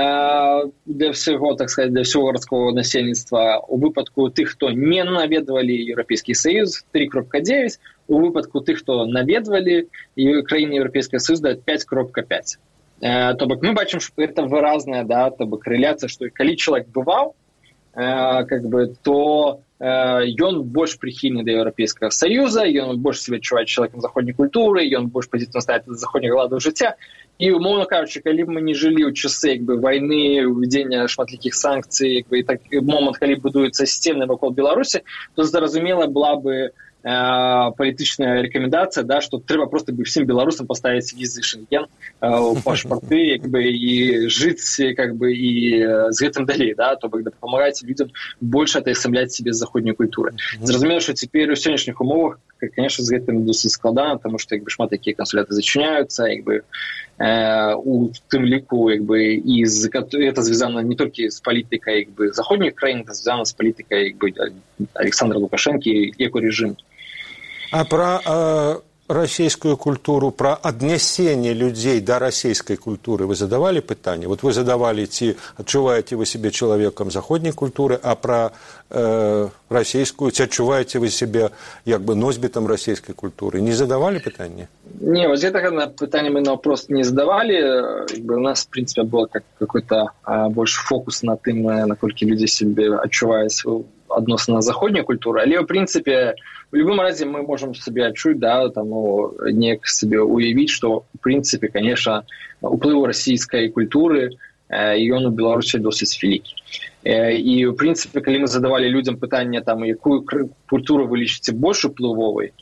S6: для всего, так сказать, для всего городского насельніцтва. У выпадку тых, хто не наведвалі Еўрапейскі Саюз, три кропка девять. У выпадку тых, хто наведвалі краіны Еўрапейскага Саюза, пять кропка пять. То бок мы бачым, што гэта выразная, да, то бок карэляцыя, што калі чалавек бываў, как бы, то ён больш прыхільны да Еўрапейскага Саюза, ён больш себе адчувае чалавекам заходняй культуры, ён больш пазітыўна ставіцца да заходняга ладу жыцця. І, умоўна кажучы, калі б мы не жылі ў часы як бы, вайны, увядзення шматлікіх санкцый, як бы, і так, момант, калі будуюцца сцены вакол Беларусі, то зразумела была бы палітычная рэкамендацыя, да, што трэба проста бы всім беларусам паставіць візы Шенген у пашпарты, як бы, і жыць, как бы, і з гэтым далей, да, то бок дапамагаць людзям больш атаясамляць сябе з заходняй культуры. Зразумела, што цяпер у сённяшніх умовах, конечно, з гэтым досыць складана, таму што як бы шмат такія кансуляты зачыняюцца, як бы у тым ліку, як бы, і з, это звязана не толькі з палітыкай, як бы, заходніх краін, это звязана з палітыкай, як бы, Александра Лукашэнкі, як у режим.
S5: А про э, российскую культуру, про аднясенне людзей да расійскай культуры вы задавали пытанне? Вот вы задавали, ці адчуваеце вы себе человеком заходняй культуры, а про э, расійскую, ці адчуваеце вы себе як бы носьбітам расійскай культуры? Не задавали пытанне?
S6: Не, вот гэтага пытанне мы на вопрос не задавали. Как бы, у нас, в принципе, был как, какой-то а, больше фокус на тым, наколькі людзі себе адчуваюць адносна заходняй культуры. Але, в принципе, в любом разе мы можем себе адчуць, да, там, ну, неяк себе уявіць, што, в принципе, конечно, уплыў расійскай культуры ён у Беларусі досыць вялікі. І, в принципе, калі мы задавали людзям пытанне, там, якую культуру вы лічыце больш уплывовай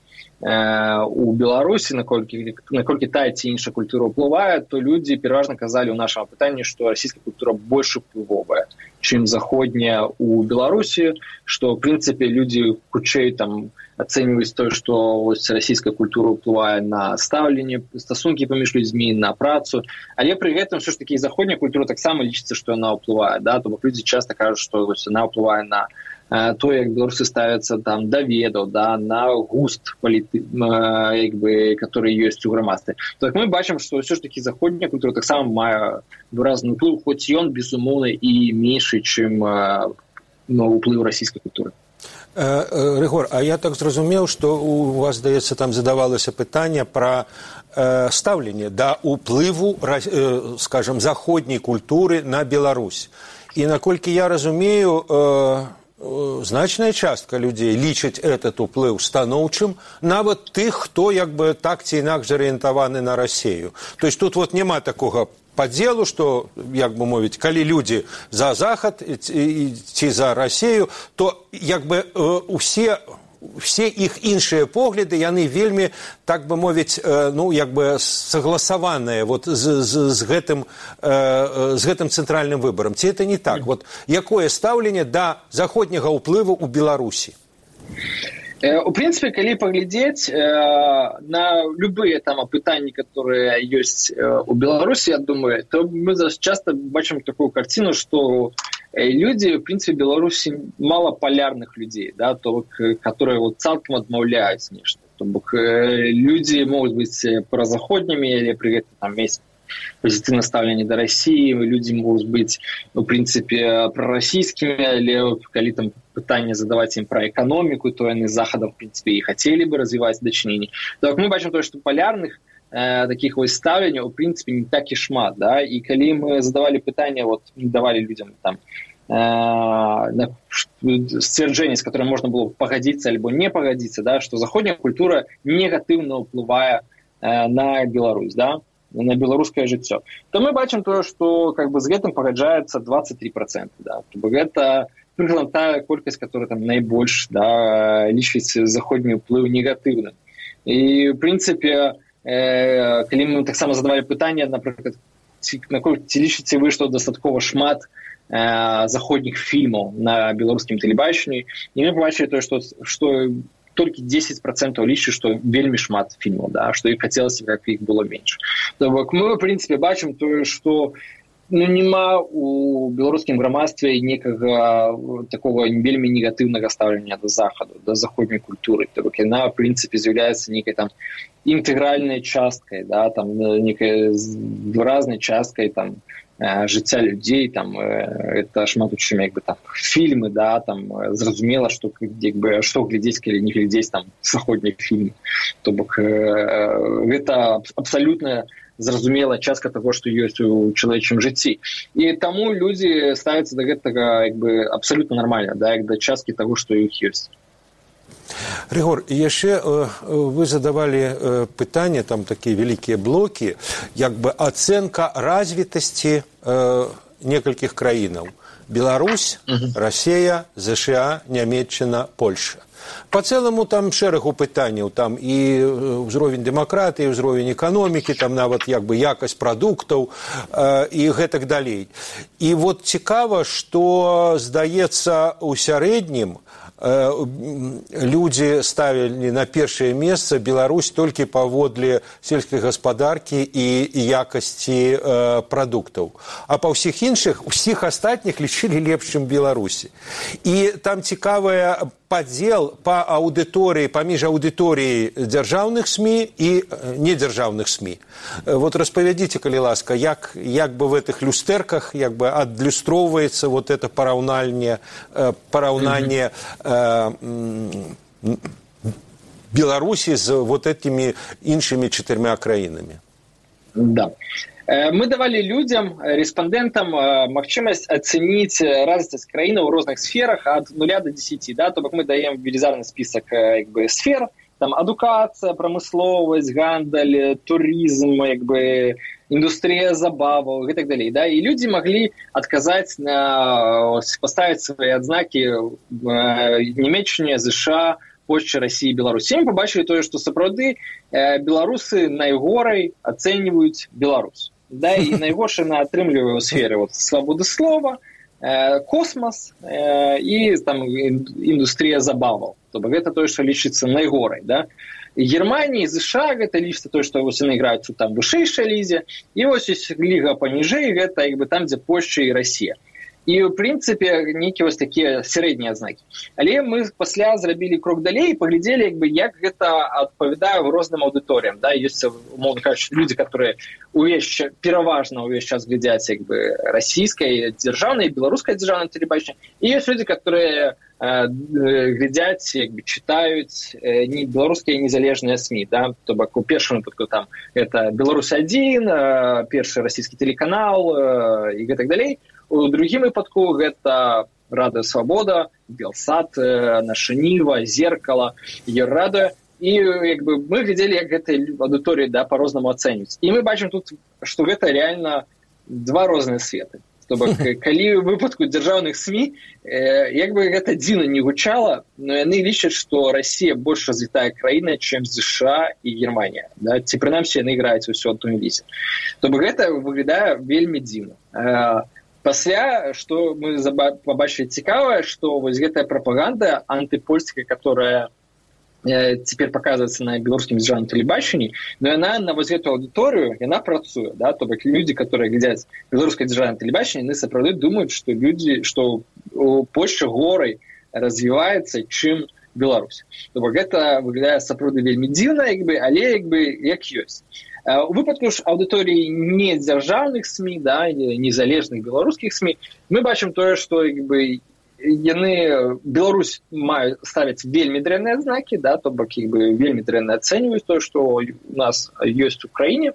S6: у Беларусі, наколькі, наколькі тая ці іншая культура ўплывае, то людзі пераважна казалі ў нашым пытанні, што расійская культура больш уплывовая, чым заходняя у Беларусі, што, в прынцыпе, людзі хутчэй там ацэньваюць тое, што расійская культура ўплывае на стаўленне, стасункі паміж людзьмі, на працу, але пры гэтым ўсё ж такі заходняя культура таксама лічыцца, што яна ўплывае, да? То бок людзі часта кажуць, што яна ўплывае на то, як беларусы ставяцца там да ведаў, да, на густ паліты, як бы, который ёсць у грамадстве. Так мы бачым, што ўсё ж такі заходняя культура таксама мае выразны ўплыў, хоць ён безумоўна і меншы, чым ну, ўплыў расійскай культуры.
S5: Рыгор, а я так зразумеў, што у вас, здаецца, там задавалася пытанне пра э, стаўленне да ўплыву, э, скажем, заходняй культуры на Беларусь. І наколькі я разумею, э, значная частка людзей лічаць этот уплыў станоўчым, нават тых, хто як бы так ці інакш арыентаваны на Расію. То есть тут вот няма такога падзелу, што, як бы мовіць, калі людзі за Захад ці за Расію, то як бы усе все іх іншыя погляды, яны вельмі, так бы мовіць, ну, як бы согласаваныя вот з, з, з, гэтым, з гэтым цэнтральным выбарам. Ці это не так? Вот якое стаўленне да заходняга ўплыву ў Беларусі?
S6: У прынцыпе, калі паглядзець на любыя там апытанні, которые ёсць у Беларусі, я думаю, то мы часто бачым такую карціну, што людзі, в прынцыпе, Беларусі мала полярных людзей, да, то бок, которые вот цалкам адмаўляюць нешта. То бок людзі могуць быць празаходнімі, але пры гэтым там есть позитивное ставление до России, люди могут быть, в принципе, проросійскими, але коли там пытание задавать им про экономику, то они с Захода, в принципе, и хотели бы развивать дочинение. Так мы бачим то, что полярных э, таких вот ставлений, в принципе, не так и шмат, да, и коли мы задавали пытания, вот, давали людям там э, стверджение, с которым можно было погодиться либо не погодиться, да, что заходняя культура негативно уплывает э, на Беларусь, да, на беларускае жыццё, то мы бачым тое, што как бы з гэтым пагаджаецца двадцать три процента. Да? То бок гэта прыкладна тая колькасць, которая там найбольш, да, лічыць заходні ўплыў негатыўным. І в прынцыпе, э, калі мы таксама задавалі пытанне, напрыклад, ці, наколькі ці лічыце вы, што дастаткова шмат э, заходніх фільмаў на беларускім тэлебачанні, і мы побачылі тое, што, што толькі десять процентов лічыць, што вельмі шмат фільмаў, да, што іх хацелася, каб іх было менш. То бок мы, в прынцыпе, бачым тое, што ну, няма у беларускім грамадстве некага такого вельмі негатыўнага стаўлення да Захаду, да заходняй культуры. То бок яна, в прынцыпе, з'яўляецца нейкай там інтэгральнай часткай, да, там некай выразнай часткай там жыцця людзей, там это шмат у чым як бы там фільмы, да, там зразумела, што як бы што глядзець, калі не глядзець там заходні фільмы. То бок гэта абсалютна зразумелая частка таго, што ёсць у чалавечым жыцці. І таму людзі ставяцца да гэтага як бы абсалютна нармальна, да, як да часткі таго, што ў іх ёсць.
S5: Ригор, яшчэ вы задавали пытанне, там такія вялікія блокі, як бы ацэнка развітасці некалькіх краінаў. Беларусь, Россия, ЗША, Нямецчына, Польша. По цэлому там шэрагу пытанняў, там і ўзровень дэмакратыі, ўзровень эканомікі, там нават як бы якасць прадуктаў э, і гэтак далей. І вот цікава, што здаецца у сярэднім людзі ставілі на першае месца Беларусь толькі паводле сельскай гаспадаркі і якасці э, прадуктаў. А па ўсіх іншых, усіх астатніх лічылі лепшым Беларусі. І там цікавая падзел па аўдыторыі, паміж аўдыторыяй дзяржаўных СМІ і недзяржаўных СМІ. Вот распавядзіце, калі ласка, як, як бы в этих люстэрках як бы адлюстроўваецца вот это параўнанне, параўнанне э, Беларусі з вот этими іншымі чатырьмя краінамі.
S6: Да. Мы давали людям, респондентам, магчымасць ацэніць развітасць краіны ў розных сферах ад нуля до десяти. Да? То бок мы даем велізарны список як бы, сфер, там адукацыя, прамысловасць, гандаль, турызм, як бы, індустрыя забаваў і так далей. Да? І людзі маглі адказаць на паставіць свае адзнакі Нямецчыне, ЗША, Польшчы, России, Беларусі. Мы побачылі тое, што сапраўды беларусы найгорай ацэньваюць Беларусь. Да, і найгоршая на атрымлівае ў сферы вот, свабоды слова, э, космос э, і там, індустрыя забаваў. То бок гэта тое, што лічыцца найгорай. Да? Германія, ЗША, гэта лічыцца тое, што вось яны граюць у там вышэйшай лізе, і вось ёсць ліга паніжэй, гэта як бы там, дзе Польшча і Расія. І, в прынцыпе, нейкія вось такія сярэднія адзнакі. Але мы пасля зрабілі крок далей і паглядзелі, як бы, як гэта адпавядае розным аўдыторыям. Да? Ёсць, умоўна кажучы, людзі, которые увесь, пераважна ўвесь час глядзяць як бы, расійскай дзяржаўнай, беларускай дзяржаўнай тэлебачанне. І ёсць людзі, которые э, глядзяць, як бы, чытаюць э, не беларускія незалежныя СМІ. Да? То бок, у першым выпадку там это Беларусь адзін, э, першы расійскі тэлеканал э, і гэтак далей. У другім выпадку гэта Радыё Свабода, Белсат, Наша Ніва, Зеркала, Еврадыё. І як бы, мы глядзелі, як гэтай аўдыторыі да, па-рознаму ацэньваюць. І мы бачым тут, што гэта реально два розныя светы. То бок, калі ў выпадку дзяржаўных СМІ, э, як бы гэта дзіўна не гучала, но яны лічаць, што Расія больш развітая краіна, чым ЗША і Германія. Да? Ці прынамсі яны граюць усё адтуль лізе. То бок гэта выглядае вельмі дзіўна. Э, Пасля, што мы побачылі цікавае, што вось гэтая прапаганда антыпольская, которая цяпер паказваецца на беларускім дзяржаўным тэлебачанні, но яна на вось гэту аўдыторыю яна працуе, да, то бок людзі, которые глядзяць беларускае дзяржаўнае тэлебачанне, яны сапраўды думаюць, што людзі, што Польшча горай развіваецца, чым Беларусь. То бок гэта выглядае сапраўды вельмі дзіўна, як бы, але як бы як ёсць. У выпадку ж аўдыторыі не дзяржаўных СМІ, да, незалежных беларускіх СМІ, мы бачым тое, што як бы яны Беларусь маюць ставяць вельмі дрэнныя знакі, да, то бок як бы вельмі дрэнна ацэньваюць тое, што у нас ёсць у краіне.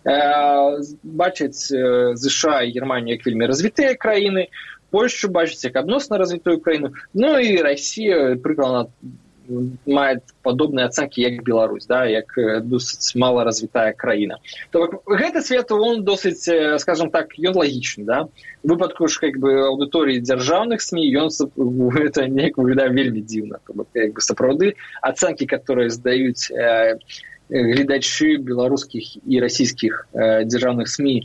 S6: Бачаць ЗША і Германію як вельмі развітыя краіны, Польшчу бачаць як адносна развітую краіну, ну і Расія прыкладна мае падобныя ацэнкі як Беларусь, да, як досыць маларазвітая краіна. То бок гэты свет он досыць, скажем так, ён лагічны, да. У выпадку ж как бы аўдыторыі дзяржаўных СМІ ён гэта неяк выглядае вельмі дзіўна. То бок як бы сапраўды ацэнкі, которые здаюць э, гледачы беларускіх і расійскіх э, дзяржаўных СМІ,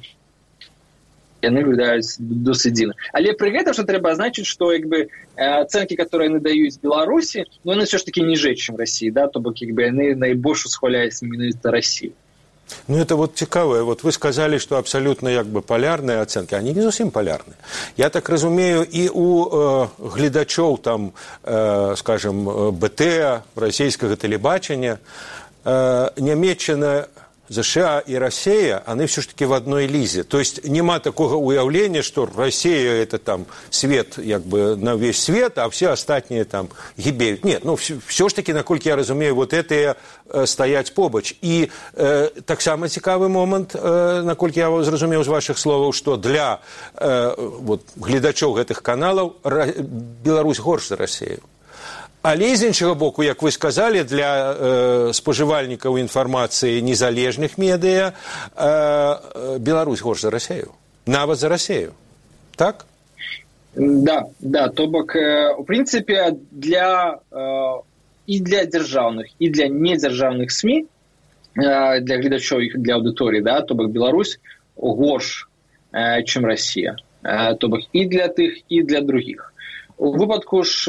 S6: яны выглядаюць досыць дзіўна. Але пры гэтым што трэба азначыць, што як бы ацэнкі, которые яны даюць Беларусі, ну яны ўсё ж таки ніжэй, чым Расіі, да, то бок як бы яны найбольш усхваляюць менавіта Расію.
S5: Ну, это вот цікавае. Вот вы сказали, что абсолютно як бы полярные оценки. Они не зовсім полярные. Я так разумею, и у э, гледачоў, там, э, скажем, БТ, российского телебачення, э, Нямецчына, ЗША и Россия, они все ж таки в одной лизе. То есть нема такого уявления, что Россия это там свет, як бы на весь свет, а все остальные там гибеют. Нет, ну все, все ж таки, наколькі я разумею, вот это э, стоять побач. И э, так само цікавый момент, э, наколькі я зразумеў з ваших словаў, что для э, вот, гледачоў гэтых каналаў Беларусь горш за Россию. Але з іншага боку, як вы сказали, для э, спажывальнікаў інфармацыі незалежных медыа э, Беларусь горш за Расію. Нават за Расію. Так?
S6: Да, да. То бок, э, у прынцыпе, для, э, і для дзяржаўных, і для недзяржаўных СМІ, э, для гледачоў і для аўдыторыі, да, то бок Беларусь горш, э, чым Расія. Э, то бок і для тых, і для другіх. У выпадку ж,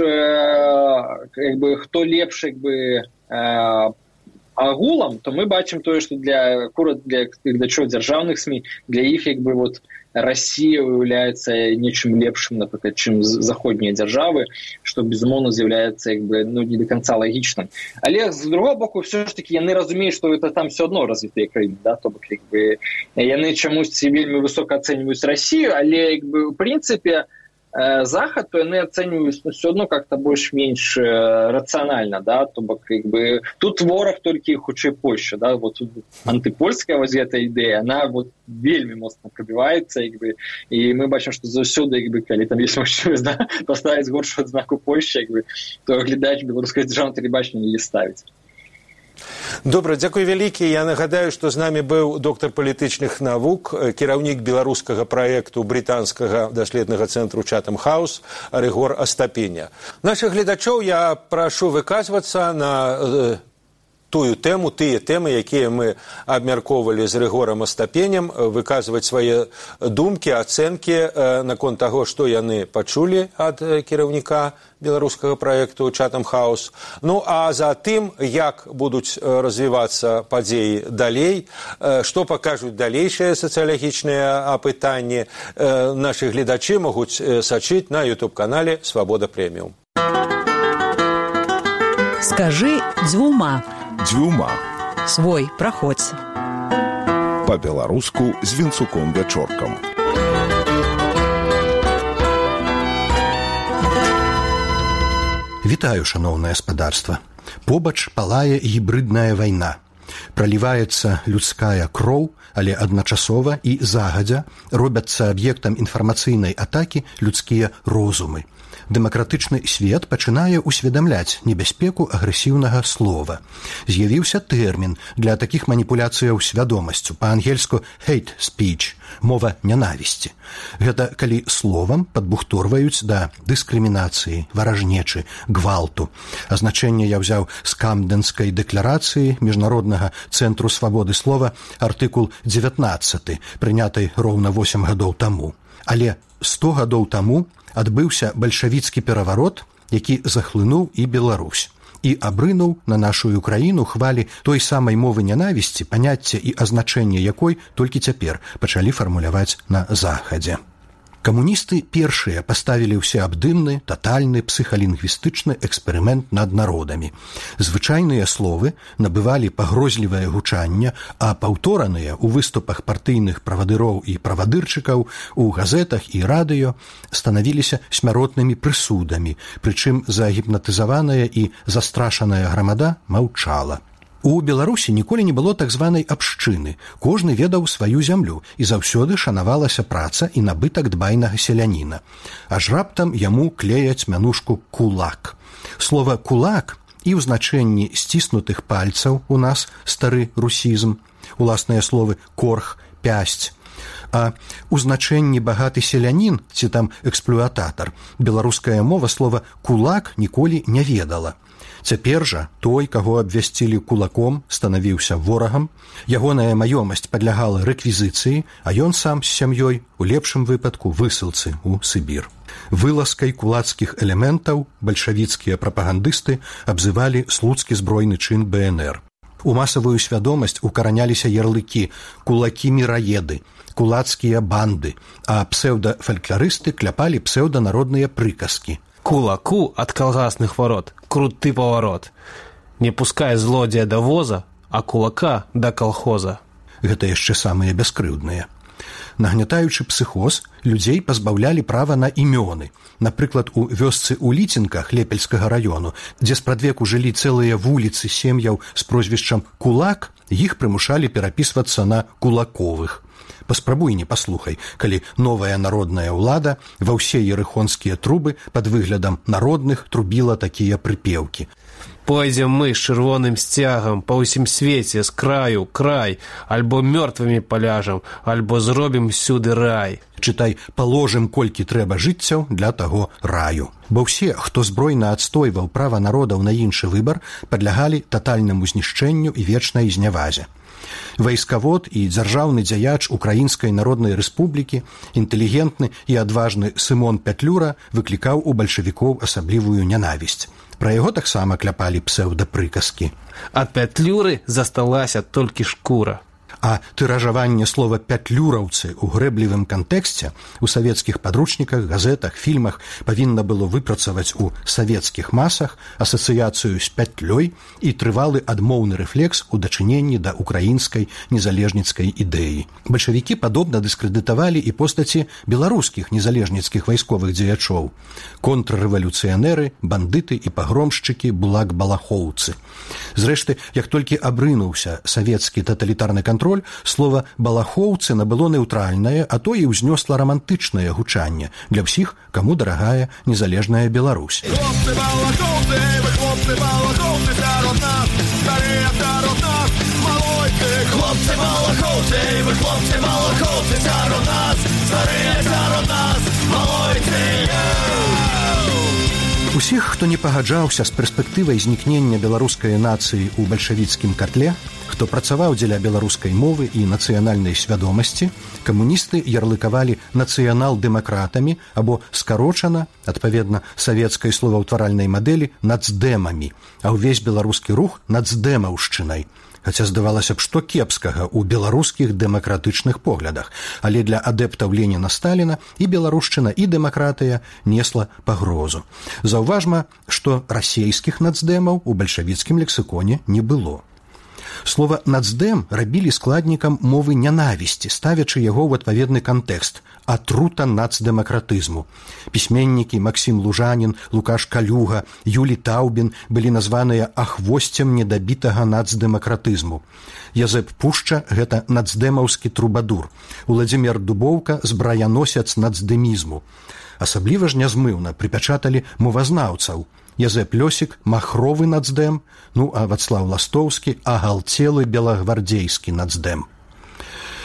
S6: як бы, хто лепш, як бы, агулам, то мы бачым тое, што для для гледачоў дзяржаўных СМІ, для іх, як бы, вот, Расія уяўляецца нечым лепшым, напрыклад, чым заходнія дзяржавы, што, безумоўна, з'яўляецца, як бы, ну, не до конца лагічным. Але, з другого боку, все ж таки яны разумеюць, што это там все одно развітыя краіны, да, то бок, як бы, яны чамусьці вельмі высока ацэньваюць Расію, але, як бы, у прынцыпе, Захад, то яны ацэньваюць ну, все одно как-то больш-менш рацыянальна, да, то бок як бы тут вораг толькі хутчэй Польшча, да, вот антыпольская вось эта ідэя, она вот вельмі моцна прабіваецца, як бы, і мы бачым, што заўсёды, як бы, калі там ёсць магчымасць, да, паставіць горшую адзнаку Польшчы, як бы, то глядач беларускае дзяржаўнае тэлебачанне не ставіць.
S5: Добра, дзякуй вялікі. Я нагадаю, што з намі быў доктар палітычных навук, кіраўнік беларускага праекту брытанскага даследнага цэнтру Chatham House Рыгор Астапеня. Нашых гледачоў я прашу выказвацца на э, тую тэму, тыя тэмы, якія мы абмяркоўвалі з Рыгорам Астапенем, выказваць свае думкі, ацэнкі э, наконт таго, што яны пачулі ад э, кіраўніка беларускага праекту Chatham House. Ну, а за тым, як будуць развівацца падзеі далей, што пакажуць далейшыя сацыялагічныя апытанні, нашы гледачы могуць сачыць на ютуб-канале «Свабода Прэміум».
S1: Скажи дзвюма.
S7: Дзвюма.
S1: Свой, праходзь.
S7: Па-беларуску з Вінцуком Вячоркам.
S8: Вітаю, шаноўнае гаспадарства. Побач палае гібрыдная вайна. Праліваецца людская кроў, але адначасова і загадзя робяцца аб'ектам інфармацыйнай атакі людскія розумы. Дэмакратычны свет пачынае усведамляць небяспеку агрэсіўнага слова. З'явіўся тэрмін для такіх маніпуляцыяў свядомасцю, па-ангельску hate speech, мова нянавісці. Гэта калі словам падбухторваюць да дыскрымінацыі, варажнечы, гвалту. Азначэнне я ўзяў з Камдэнскай дэкларацыі Міжнароднага цэнтру свабоды слова, артыкул дзевятнаццаты, прынятай роўна восем гадоў таму. Але сто гадоў таму адбыўся бальшавіцкі пераварот, які захлынуў і Беларусь. і абрынуў на нашу краіну хвалі той самай мовы нянавісці, паняцце і азначэнне якой толькі цяпер пачалі фармуляваць на Захадзе. Камуністы першыя паставілі ўсеабдымны, татальны псіхалінгвістычны эксперымент над народамі. Звычайныя словы набывалі пагрозлівае гучанне, а паўтораныя ў выступах партыйных правадыроў і правадырчыкаў у газетах і радыё станавіліся смяротнымі прысудамі, прычым загіпнатызаваная і застрашаная грамада маўчала. У Беларусі ніколі не было так званай абшчыны. Кожны ведаў сваю зямлю, і заўсёды шанавалася праца і набытак дбайнага селяніна. Аж раптам яму клеяць мянушку «кулак». Слова «кулак» і ў значэнні сціснутых пальцаў у нас стары русізм, уласныя словы «корх», «пясць», а ў значэнні багаты селянін ці там эксплуататар беларуская мова слова «кулак» ніколі не ведала. Цяпер жа той, каго абвясцілі кулаком, станавіўся ворагам, ягоная маёмасць падлягала рэквізіцыі, а ён сам з сям'ёй, у лепшым выпадку, высылцы ў Сібір. Вылазкай кулацкіх элементаў бальшавіцкія прапагандысты абзывалі слуцкі збройны чын бэ эн эр. У масавую свядомасць укараняліся ярлыкі «кулакі-міраеды», «кулацкія банды», а псеўдафалькларысты кляпалі псеўданародныя прыказкі.
S9: Кулаку от колгасных ворот круты поворот. Не пускай злодзея до воза, а кулака до колхоза.
S8: Гэта яшчэ самыя бяскрыўдныя. Нагнятаючы псіхоз, людзей пазбаўлялі права на імёны. Напрыклад, у вёсцы ў Ліцінках Лепельскага раёну, дзе спрадвеку жылі цэлыя вуліцы сем'яў з прозвішчам «Кулак», іх прымушалі перапісвацца на «Кулаковых». Паспрабуй не паслухай, калі новая народная ўлада ва ўсе ерыхонскія трубы пад выглядам народных трубіла такія прыпеўкі.
S9: Пойдзем мы з чырвоным сцягам па ўсім свеце з краю край, альбо мёртвымі паляжам, альбо зробім сюды рай.
S8: Чытай, паложым колькі трэба жыццяў для таго раю. Бо ўсе, хто збройна адстойваў права народаў на іншы выбар, падлягалі татальнаму знішчэнню і вечнай знявазе. Вайскавод і дзяржаўны дзяяч Украінскай Народнай Рэспублікі, інтэлігентны і адважны Сымон Пятлюра выклікаў у бальшавікоў асаблівую нянавісць. Пра яго таксама кляпалі псеўдапрыказкі.
S9: Ад Пятлюры засталася толькі шкура.
S8: А тыражаванне слова «пятлюраўцы» у грэблівым кантэксце у савецкіх падручніках, газетах, фільмах павінна было выпрацаваць у савецкіх масах асацыяцыю з пятлёй і трывалы адмоўны рэфлекс у дачыненні да украінскай незалежніцкай ідэі. Бальшавікі падобна дыскрэдытавалі і постаці беларускіх незалежніцкіх вайсковых дзеячоў. Контррэвалюцыянеры, бандыты і пагромшчыкі, булак-балахоўцы. Зрэшты, як толькі абрынуўся савецкі таталітарны кантроль, слова «балахоўцы» набыло нейтральнае, а то і ўзнёсла рамантычнае гучанне для ўсіх, каму дарагая незалежная Беларусь.
S10: Хлопцы балахоўцы, вы хлопцы балахоўцы сярод нас, старыя сярод нас, малойцы. Хлопцы балахоўцы, вы хлопцы балахоўцы сярод нас, старыя сярод нас, малойцы.
S8: Усіх, хто не пагаджаўся з перспектывай знікнення беларускай нацыі ў бальшавіцкім катле, хто працаваў дзеля беларускай мовы і нацыянальнай свядомасці, камуністы ярлыкавалі нацыянал-дэмакратамі або скарочана, адпаведна савецкай словаўтваральнай мадэлі, нацдэмамі, а ўвесь беларускі рух нацдэмаўшчынай. Хаця здавалася б, што кепскага ў беларускіх дэмакратычных поглядах, але для адэптаў Леніна-Сталіна і беларушчына, і дэмакратыя несла пагрозу. Заўважма, што расейскіх нацдэмаў у бальшавіцкім лексіконе не было. Слова «нацдэм» рабілі складнікам мовы нянавісці, ставячы яго ў адпаведны кантэкст – атрута нацдэмакратызму. Пісьменнікі Максім Лужанін, Лукаш Калюга, Юлі Таўбін былі названыя ахвосцем недабітага нацдэмакратызму. Язэп Пушча – гэта нацдэмаўскі трубадур. Уладзімір Дубоўка – збраяносец нацдэмізму. Асабліва ж нязмыўна прыпячаталі мовазнаўцаў. Язэп Лёсік – махровы нацдэм, ну а Вацлаў Ластоўскі – агалцелы белагвардзейскі нацдэм.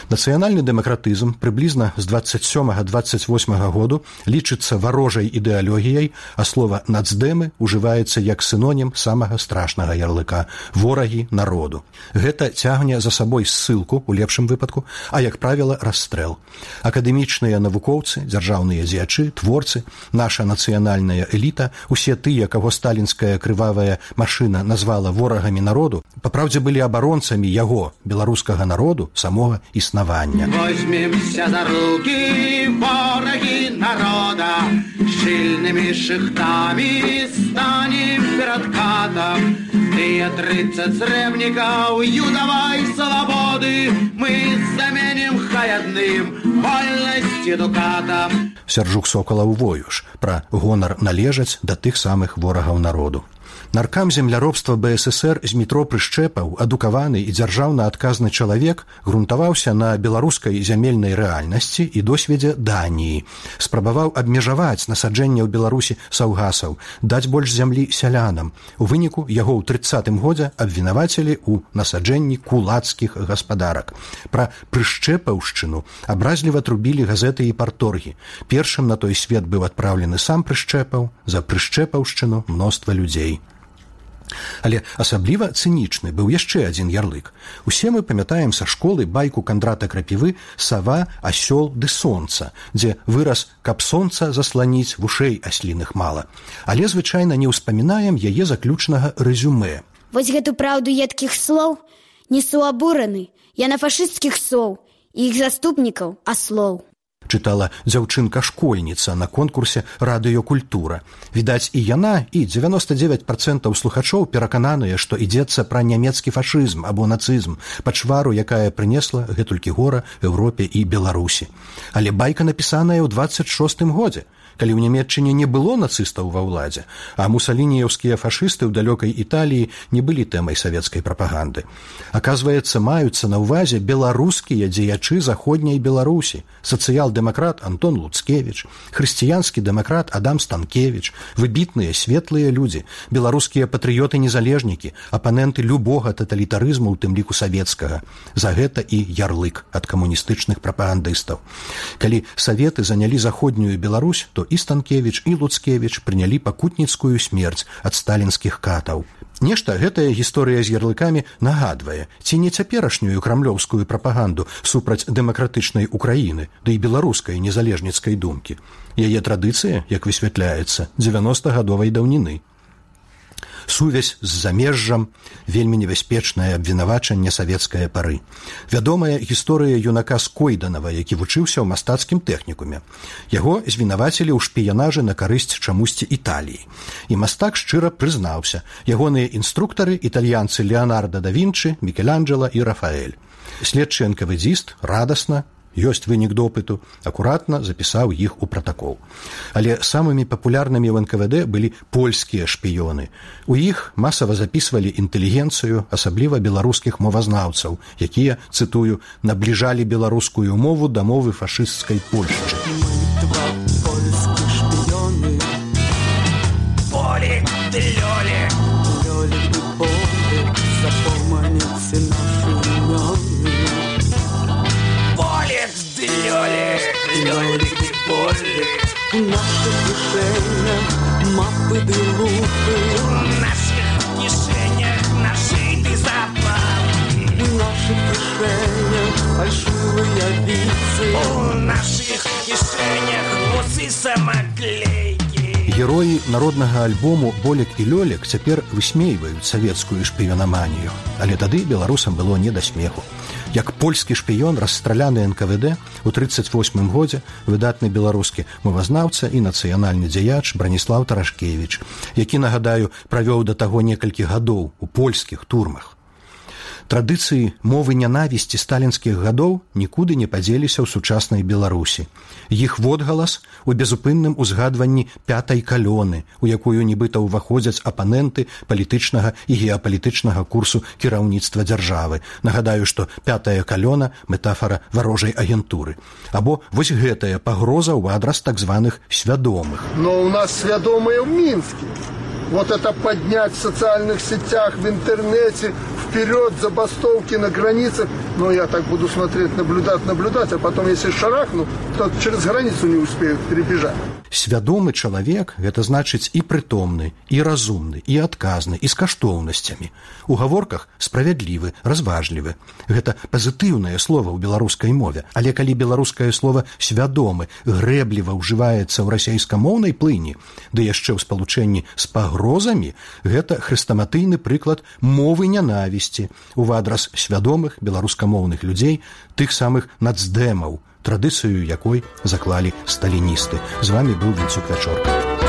S8: Нацыянальны дэмакратызм прыблізна з дваццаць сёмага дваццаць восьмага году лічыцца варожай ідэалогіяй, а слова «нацдэмы» ужываецца як сінонім самага страшнага ярлыка – ворагі народу. Гэта цягне за сабой ссылку, у лепшым выпадку, а, як правіла, расстрэл. Акадэмічныя навукоўцы, дзяржаўныя дзеячы, творцы, наша нацыянальная эліта, усе тыя, каго сталінская крывавая машына назвала ворагамі народу, папраўдзе былі абаронцамі яго, беларускага народу, самога існавання.
S10: Возьмемся за руки, вораги народа, шильными шихтами станем перед катом. Тыя тридцать зрэвнікаў юдавай свободы мы заменим хаядным вольнасці дукатам.
S8: Сяржук Сокалаў воюш пра гонар належаць да тых самых ворагаў народу. Наркам земляробства БССР Змітро Прышчэпаў, адукаваны і дзяржаўна адказны чалавек, грунтаваўся на беларускай зямельнай рэальнасці і досведзе Даніі. Спрабаваў абмежаваць насаджэнне ў Беларусі саўгасаў, даць больш зямлі сялянам. У выніку яго ў трыццатым годзе абвінавацілі ў насаджэнні кулацкіх гаспадарак. Пра Прышчэпаўшчыну абразліва трубілі газеты і парторгі. Першым на той свет быў адпраўлены сам Прышчэпаў, за Прышчэпаўшчыну мноства людзей. Але асабліва цынічны быў яшчэ адзін ярлык. Усе мы памятаем са школы байку Кандрата Крапівы «Сава, асёл ды сонца», дзе выраз «каб сонца засланіць, вушэй асліных мала». Але звычайна не ўспамінаем яе заключнага рэзюмэ.
S11: Вось гэту праўду едкіх слоў несу абураны я на фашысцкіх соў і іх заступнікаў аслоў.
S8: Чытала дзяўчынка-школьніца на конкурсе «Радыёкультура». Відаць, і яна, і дзевяноста дзевяць працэнтаў слухачоў перакананыя, што ідзецца пра нямецкі фашызм або нацызм, пачвару, якая прынесла гэтулькі гора Еўропе і Беларусі. Але байка напісаная ў дваццаць шостым годзе, калі ў Нямецчыне не было нацыстаў ва ўладзе, а мусалініеўскія фашысты ў далёкай Італіі не былі тэмай савецкай прапаганды. Аказваецца, маюцца на ўвазе беларускія дзеячы заходняй Беларусі, сацыял-дэмакрат Антон Луцкевіч, хрысціянскі дэмакрат Адам Станкевіч, выбітныя светлыя людзі, беларускія патрыёты-незалежнікі, апаненты любога таталітарызму, у тым ліку савецкага. За гэта і ярлык ад камуністычных прапагандыстаў. Калі саветы занялі заходнюю Беларусь, то і Станкевіч, і Луцкевіч прынялі пакутніцкую смерць ад сталінскіх катаў. Нешта гэтая гісторыя з ярлыкамі нагадвае, ці не цяперашнюю крамлёўскую прапаганду супраць дэмакратычнай Украіны, ды і беларускай незалежніцкай думкі. Яе традыцыя, як высвятляецца, дзевяностагадовай даўніны. Сувязь з замежжам, вельмі небяспечнае абвінавачанне савецкае пары. Вядомая гісторыя юнака Скойданава, які вучыўся ў мастацкім тэхнікуме. Яго звінавацілі ў шпіянажы на карысць чамусьці Італіі. І мастак шчыра прызнаўся. Ягоныя інструктары – італьянцы Леонардо да Вінчы, Мікеланджела і Рафаэль. Следчы эн ка вэ дзіст радасна, ёсць вынік допыту, акуратна запісаў іх у пратакол. Але самымі папулярнымі ў эн ка вэ дэ былі польскія шпіёны. У іх масава запісвалі інтэлігенцыю, асабліва беларускіх мовазнаўцаў, якія, цытую, набліжалі беларускую мову да мовы фашысцкай Польшчы.
S10: Полик, ты лёлик, лёлик и полик, запомните наши имена. Лёлик, лёлик и полик. В наших кишенях мапы да лупы. В наших кишенях нашитый запал. В наших кишенях фальшивые вицы. В наших кишенях усы самоклейки.
S8: Героі народнага альбому «Болік і лёлік» цяпер высмейваюць савецкую шпіёнаманію, але тады беларусам было не да смеху. Як польскі шпіён, расстраляны эн ка вэ дэ у трыццаць восьмым годзе выдатны беларускі мовазнаўца і нацыянальны дзеяч Браніслаў Тарашкевіч, які, нагадаю, правёў да таго некалькі гадоў у польскіх турмах. Традыцыі мовы нянавісці сталінскіх гадоў нікуды не падзеліся ў сучаснай Беларусі. Іх водгалас у безупынным узгадванні пятай калёны, у якую нібыта ўваходзяць апаненты палітычнага і геапалітычнага курсу кіраўніцтва дзяржавы. Нагадаю, што пятая калёна – метафора варожай агентуры. Або вось гэтая пагроза ў адрас так званых свядомых.
S12: Но у нас свядомыя ў Мінске. Вот это поднять в социальных сетях, в интернете, вперед, забастовки на границах. Но я так буду смотреть, наблюдать, наблюдать, а потом, если шарахну, то через границу не успею перебежать.
S8: Свядомы чалавек гэта значыць і прытомны, і разумны, і адказны, і з каштоўнасцямі. У гаворках справядлівы, разважлівы. Гэта пазітыўнае слова ў беларускай мове. Але калі беларускае слова свядомы грэбліва ўжываецца ў расейскамоўнай плыні, ды яшчэ ў спалучэнні з пагрозамі, гэта хрэстаматыйны прыклад мовы нянавісці ў адрас свядомых беларускамоўных людзей, тых самых нацдэмаў, традыцыю якой заклалі сталіністы. З вами быў Вінцук Вячорка.